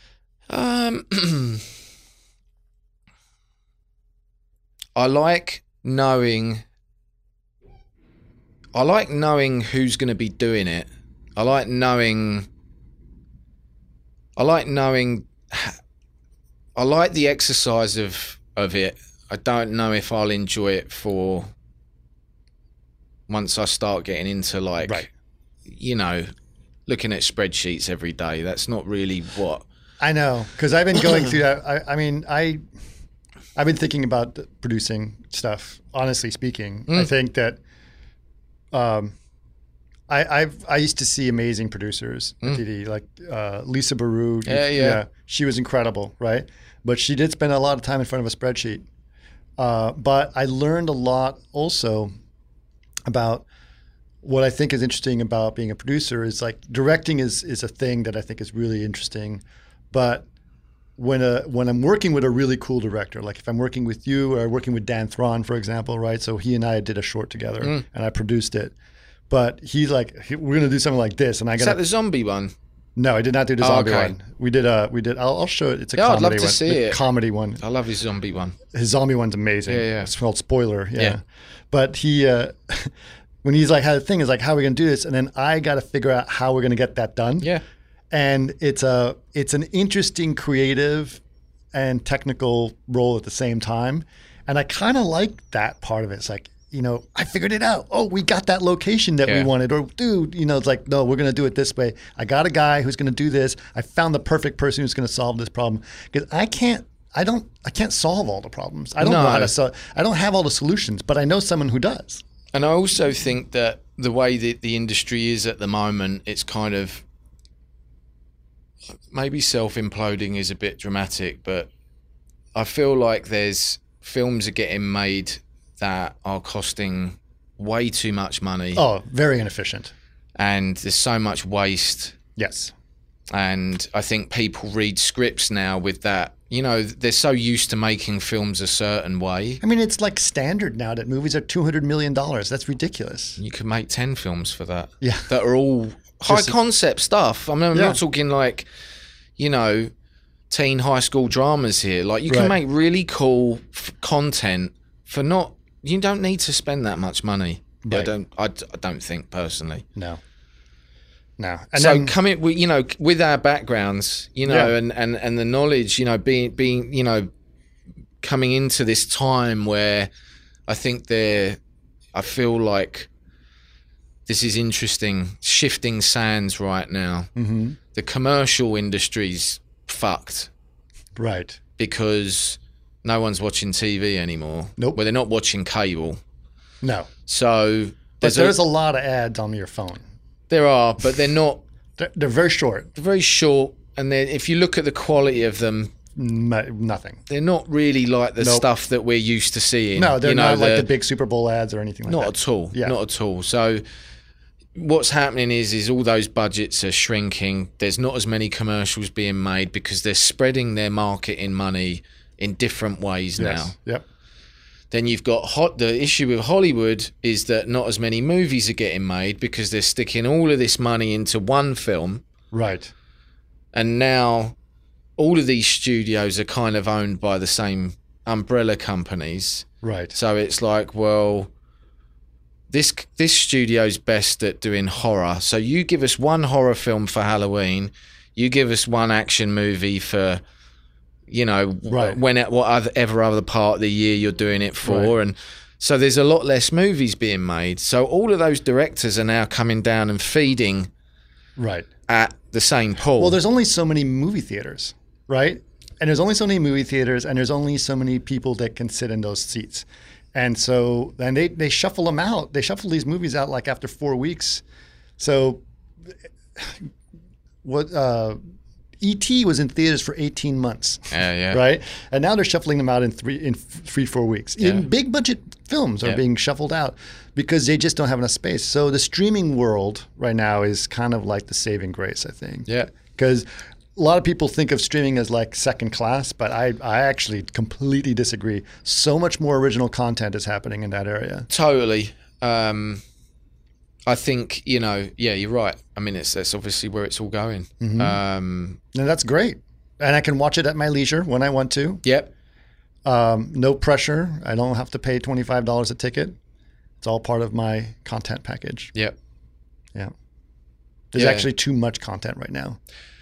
Speaker 4: um I like knowing I like knowing who's going to be doing it. I like knowing I like knowing. I like the exercise of of it. I don't know if I'll enjoy it for once I start getting into like,
Speaker 1: Right.
Speaker 4: you know, looking at spreadsheets every day. That's not really what.
Speaker 1: I know, because I've been going through that. I, I mean, I, I've been thinking about producing stuff. Honestly speaking,
Speaker 4: Mm.
Speaker 1: I think that, um, I I've I used to see amazing producers on T V, like uh, Lisa Baru.
Speaker 4: Yeah, yeah.
Speaker 1: she was incredible, right? But she did spend a lot of time in front of a spreadsheet. Uh, but I learned a lot also about what I think is interesting about being a producer is like directing is is a thing that I think is really interesting. But when a when I'm working with a really cool director, like if I'm working with you or working with Dan Thron, for example, right? So he and I did a short together
Speaker 4: Mm.
Speaker 1: and I produced it. But he's like, he- we're going to do something like this, and I
Speaker 4: Is
Speaker 1: got
Speaker 4: that the zombie one?
Speaker 1: no, I did not do the
Speaker 4: Oh,
Speaker 1: zombie
Speaker 4: okay.
Speaker 1: one. We did a we did. I'll, I'll show it. It's a
Speaker 4: Yeah, I'd
Speaker 1: comedy
Speaker 4: love to
Speaker 1: one.
Speaker 4: see
Speaker 1: the
Speaker 4: it.
Speaker 1: Comedy one.
Speaker 4: I love his zombie one.
Speaker 1: His zombie one's amazing.
Speaker 4: Yeah, yeah.
Speaker 1: It's called Spoiler. Yeah.
Speaker 4: Yeah.
Speaker 1: But he, uh, when he's like, how the thing is like, how are we going to do this? And then I got to figure out how we're going to get that done.
Speaker 4: Yeah.
Speaker 1: And it's a, it's an interesting, creative and technical role at the same time. And I kind of like that part of it. It's like, you know, I figured it out. Oh, we got that location that we
Speaker 4: Yeah.
Speaker 1: wanted. Or, dude, you know, it's like, no, we're going to do it this way. I got a guy who's going to do this. I found the perfect person who's going to solve this problem. Because I can't, I don't, I can't solve all the problems. I don't know how
Speaker 4: No.
Speaker 1: to solve. I don't have all the solutions, but I know someone who does.
Speaker 4: And I also think that the way that the industry is at the moment, it's kind of maybe self-imploding is a bit dramatic, but I feel like there's films are getting made that are costing way too much money,
Speaker 1: Oh, very inefficient.
Speaker 4: and there's so much waste.
Speaker 1: Yes.
Speaker 4: And I think people read scripts now with that. You know, they're so used to making films a certain way.
Speaker 1: I mean, it's like standard now that movies are two hundred million dollars. That's ridiculous.
Speaker 4: You could make ten films for that.
Speaker 1: Yeah.
Speaker 4: That are all high
Speaker 1: Just-
Speaker 4: concept stuff. I mean, I'm
Speaker 1: Yeah.
Speaker 4: not talking like, you know, teen high school dramas here. Like, you can
Speaker 1: Right.
Speaker 4: make really cool f- content for not, you don't need to spend that much money. I
Speaker 1: Right.
Speaker 4: don't, I, d- I don't think personally.
Speaker 1: No. No. And
Speaker 4: so
Speaker 1: then,
Speaker 4: coming with, you know, with our backgrounds, you know,
Speaker 1: Yeah.
Speaker 4: and, and, and the knowledge, you know, being, being, you know, coming into this time where I think there, I feel like this is interesting, shifting sands right now.
Speaker 1: Mhm.
Speaker 4: The commercial industry's fucked
Speaker 1: right.
Speaker 4: because no one's watching T V anymore.
Speaker 1: Nope.
Speaker 4: Well, they're not watching cable.
Speaker 1: No.
Speaker 4: So
Speaker 1: But
Speaker 4: there's,
Speaker 1: there's
Speaker 4: a,
Speaker 1: a lot of ads on your phone.
Speaker 4: there are, but they're not,
Speaker 1: They're, they're very short.
Speaker 4: they're very short. And then if you look at the quality of them,
Speaker 1: M- nothing.
Speaker 4: they're not really like the
Speaker 1: Nope.
Speaker 4: stuff that we're used to seeing.
Speaker 1: No, they're
Speaker 4: you know,
Speaker 1: not like the big Super Bowl ads or anything like
Speaker 4: Not
Speaker 1: that.
Speaker 4: at all.
Speaker 1: Yeah.
Speaker 4: Not at all. So what's happening is is all those budgets are shrinking. There's not as many commercials being made because they're spreading their marketing money in different ways now.
Speaker 1: Yes. Yep.
Speaker 4: Then you've got hot. The issue with Hollywood is that not as many movies are getting made because they're sticking all of this money into one film,
Speaker 1: Right.
Speaker 4: and now all of these studios are kind of owned by the same umbrella companies.
Speaker 1: Right.
Speaker 4: So it's like, well, this this studio's best at doing horror. So you give us one horror film for Halloween, you give us one action movie for, you know,
Speaker 1: Right.
Speaker 4: when whatever other part of the year you're doing it for,
Speaker 1: Right.
Speaker 4: and so there's a lot less movies being made. So all of those directors are now coming down and feeding
Speaker 1: Right.
Speaker 4: at the same pool.
Speaker 1: Well, there's only so many movie theaters, right? And there's only so many movie theaters, and there's only so many people that can sit in those seats. And so, and they, they shuffle them out. They shuffle these movies out like after four weeks. So, what uh, E T was in theaters for eighteen months,
Speaker 4: yeah, yeah.
Speaker 1: right? And now they're shuffling them out in three in three four weeks.
Speaker 4: Yeah.
Speaker 1: Even big budget films are
Speaker 4: Yeah.
Speaker 1: being shuffled out because they just don't have enough space. So the streaming world right now is kind of like the saving grace, I think.
Speaker 4: Yeah.
Speaker 1: Because a lot of people think of streaming as like second class, but I, I actually completely disagree. So much more original content is happening in that area.
Speaker 4: Totally. Um, I think, you know, yeah, you're right. I mean, it's that's obviously where it's all going.
Speaker 1: Mm-hmm.
Speaker 4: Um,
Speaker 1: And that's great. And I can watch it at my leisure when I want to.
Speaker 4: yep.
Speaker 1: Um, no pressure. I don't have to pay twenty-five dollars a ticket. It's all part of my content package.
Speaker 4: Yep.
Speaker 1: Yeah. There's
Speaker 4: Yeah.
Speaker 1: actually too much content right now.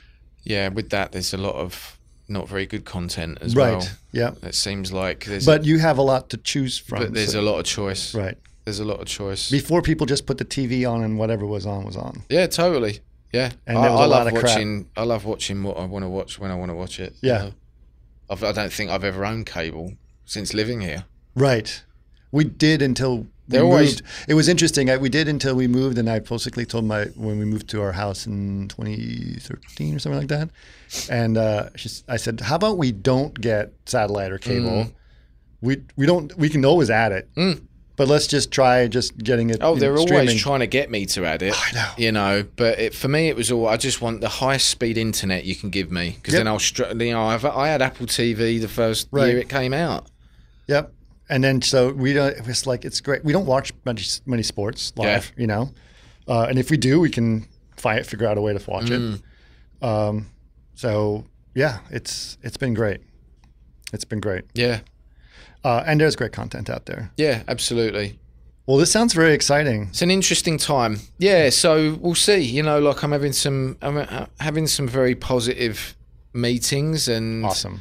Speaker 4: yeah, with that, there's a lot of not very good content as
Speaker 1: Right.
Speaker 4: well.
Speaker 1: Yeah.
Speaker 4: It seems like there's,
Speaker 1: But you have a lot to choose from.
Speaker 4: but there's
Speaker 1: so-
Speaker 4: a lot of choice.
Speaker 1: right.
Speaker 4: There's a lot of choice.
Speaker 1: Before, people just put the T V on and whatever was on was on.
Speaker 4: Yeah, totally. Yeah,
Speaker 1: And
Speaker 4: I,
Speaker 1: there was
Speaker 4: I
Speaker 1: a lot
Speaker 4: love
Speaker 1: of crap.
Speaker 4: watching. I love watching what I want to watch when I want to watch it. you
Speaker 1: Yeah.
Speaker 4: know? I've, I don't think I've ever owned cable since living here.
Speaker 1: Right. We did until we
Speaker 4: They're always-
Speaker 1: moved. It was interesting. I, we did until we moved, and I basically told my when we moved to our house in twenty thirteen or something like that. And uh, she's, I said, "How about we don't get satellite or cable?
Speaker 4: Mm.
Speaker 1: We we don't. We can always add it,
Speaker 4: Mm.
Speaker 1: but let's just try just getting it."
Speaker 4: Oh,
Speaker 1: you
Speaker 4: they're
Speaker 1: know,
Speaker 4: always
Speaker 1: streaming.
Speaker 4: trying to get me to add it.
Speaker 1: I know.
Speaker 4: You know, but it, for me, it was all. I just want the highest speed internet you can give me, because
Speaker 1: Yep.
Speaker 4: then I'll. Str- you know, I've, I had Apple T V the first
Speaker 1: Right.
Speaker 4: year it came out.
Speaker 1: Yep. And then so we don't. It's like it's great. We don't watch many many sports live, you know. Uh, and if we do, we can find figure out a way to watch
Speaker 4: Mm.
Speaker 1: it. Um, so yeah, it's it's been great. It's been great.
Speaker 4: Yeah,
Speaker 1: Uh, and there's great content out there.
Speaker 4: yeah, absolutely.
Speaker 1: Well, this sounds very exciting.
Speaker 4: It's an interesting time. Yeah, so we'll see. You know, like I'm having some, I'm uh, having some very positive meetings, and
Speaker 1: Awesome.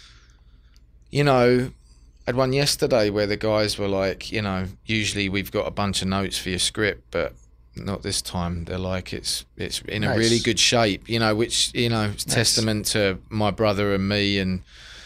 Speaker 4: you know, I had one yesterday where the guys were like, you know, usually we've got a bunch of notes for your script, but not this time. They're like, it's it's in a
Speaker 1: Nice.
Speaker 4: really good shape, you know, which, you know, is
Speaker 1: Nice.
Speaker 4: testament to my brother and me, and,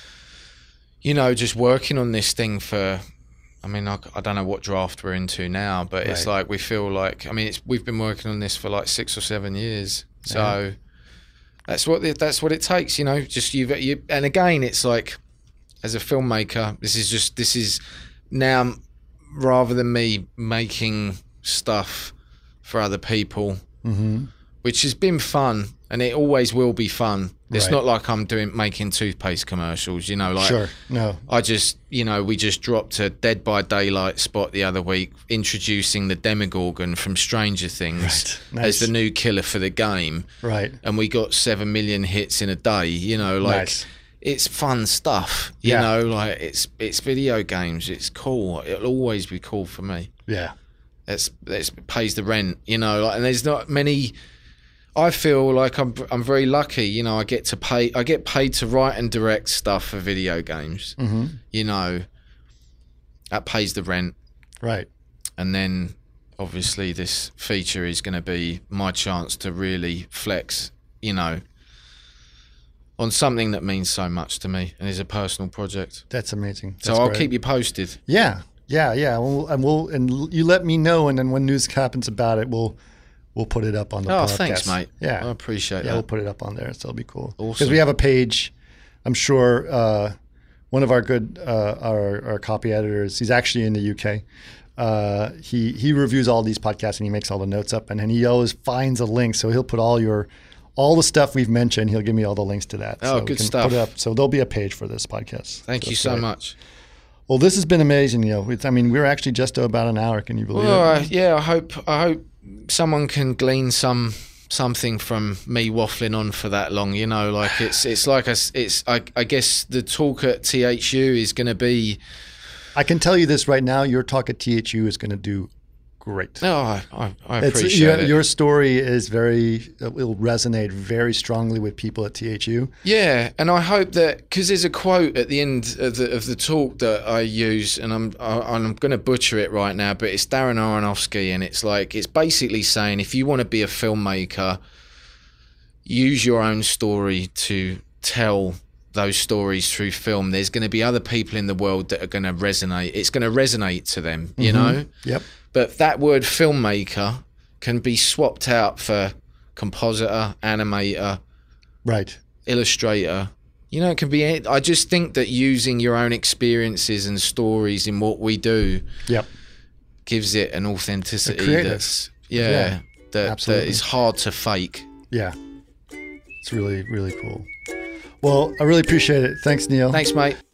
Speaker 4: you know, just working on this thing for, I mean, I, I don't know what draft we're into now, but it's
Speaker 1: Right.
Speaker 4: like we feel like, I mean, it's we've been working on this for like six or seven years. So
Speaker 1: Yeah.
Speaker 4: that's what it, that's what it takes, you know, just you, you, and again, it's like, as a filmmaker, this is just this is now, rather than me making stuff for other people,
Speaker 1: Mm-hmm.
Speaker 4: which has been fun, and it always will be fun. It's
Speaker 1: Right.
Speaker 4: not like I'm doing making toothpaste commercials, you know. Like
Speaker 1: Sure. No.
Speaker 4: I just, you know, we just dropped a Dead by Daylight spot the other week, introducing the Demogorgon from Stranger Things
Speaker 1: Right. Nice.
Speaker 4: as the new killer for the game,
Speaker 1: Right.
Speaker 4: and we got seven million hits in a day. You know, like.
Speaker 1: Nice.
Speaker 4: It's fun stuff, you
Speaker 1: Yeah.
Speaker 4: know, like it's it's video games. It's cool. It'll always be cool for me.
Speaker 1: Yeah.
Speaker 4: It's it's it pays the rent, you know, like, and there's not many. I feel like I'm I'm very lucky, you know. I get to pay. I get paid to write and direct stuff for video games.
Speaker 1: Mm-hmm.
Speaker 4: You know, that pays the rent,
Speaker 1: Right.
Speaker 4: and then obviously this feature is going to be my chance to really flex, you know, on something that means so much to me and is a personal project.
Speaker 1: That's amazing.
Speaker 4: So
Speaker 1: That's
Speaker 4: I'll
Speaker 1: great.
Speaker 4: keep you posted.
Speaker 1: Yeah. Yeah. Yeah. We'll, and we'll and l- you let me know, and then when news happens about it, we'll we'll put it up on the
Speaker 4: Oh,
Speaker 1: podcast.
Speaker 4: thanks, mate.
Speaker 1: Yeah.
Speaker 4: I appreciate
Speaker 1: Yeah,
Speaker 4: that.
Speaker 1: we'll put it up on there, so it'll be cool. Because
Speaker 4: Awesome.
Speaker 1: we have a page. I'm sure uh, one of our good uh, our, our copy editors. He's actually in the U K. Uh, he he reviews all these podcasts and he makes all the notes up, and, and he always finds a link. So he'll put all your all the stuff we've mentioned. He'll give me all the links to that.
Speaker 4: Oh,
Speaker 1: so we
Speaker 4: good
Speaker 1: can
Speaker 4: stuff.
Speaker 1: Put it up. So there'll be a page for this podcast.
Speaker 4: Thank you
Speaker 1: That's
Speaker 4: so
Speaker 1: great.
Speaker 4: much.
Speaker 1: Well, this has been amazing. You know, it's, I mean, we're actually just about an hour. Can you believe
Speaker 4: Well,
Speaker 1: it?
Speaker 4: uh, yeah, I hope I hope someone can glean some something from me waffling on for that long. You know, like it's it's like a, it's I, I guess the talk at T H U is going to be.
Speaker 1: I can tell you this right now. Your talk at T H U is going to do great.
Speaker 4: No, I I, I
Speaker 1: It's,
Speaker 4: appreciate
Speaker 1: your,
Speaker 4: it.
Speaker 1: your story is very, it will resonate very strongly with people at T H U.
Speaker 4: Yeah, and I hope that, because there's a quote at the end of the of the talk that I use, and I'm I, I'm going to butcher it right now, but it's Darren Aronofsky, and it's like it's basically saying if you want to be a filmmaker, use your own story to tell those stories through film. There's going to be other people in the world that are going to resonate. It's going to resonate to them, you know.
Speaker 1: Yep.
Speaker 4: But that word filmmaker can be swapped out for compositor, animator,
Speaker 1: Right.
Speaker 4: illustrator. You know, it can be. I just think that using your own experiences and stories in what we do
Speaker 1: Yep.
Speaker 4: gives it an authenticity
Speaker 1: creative.
Speaker 4: that's yeah,
Speaker 1: Yeah,
Speaker 4: that that
Speaker 1: absolutely.
Speaker 4: is hard to fake.
Speaker 1: Yeah. It's really, really cool. Well, I really appreciate it. Thanks, Neil.
Speaker 4: Thanks, mate.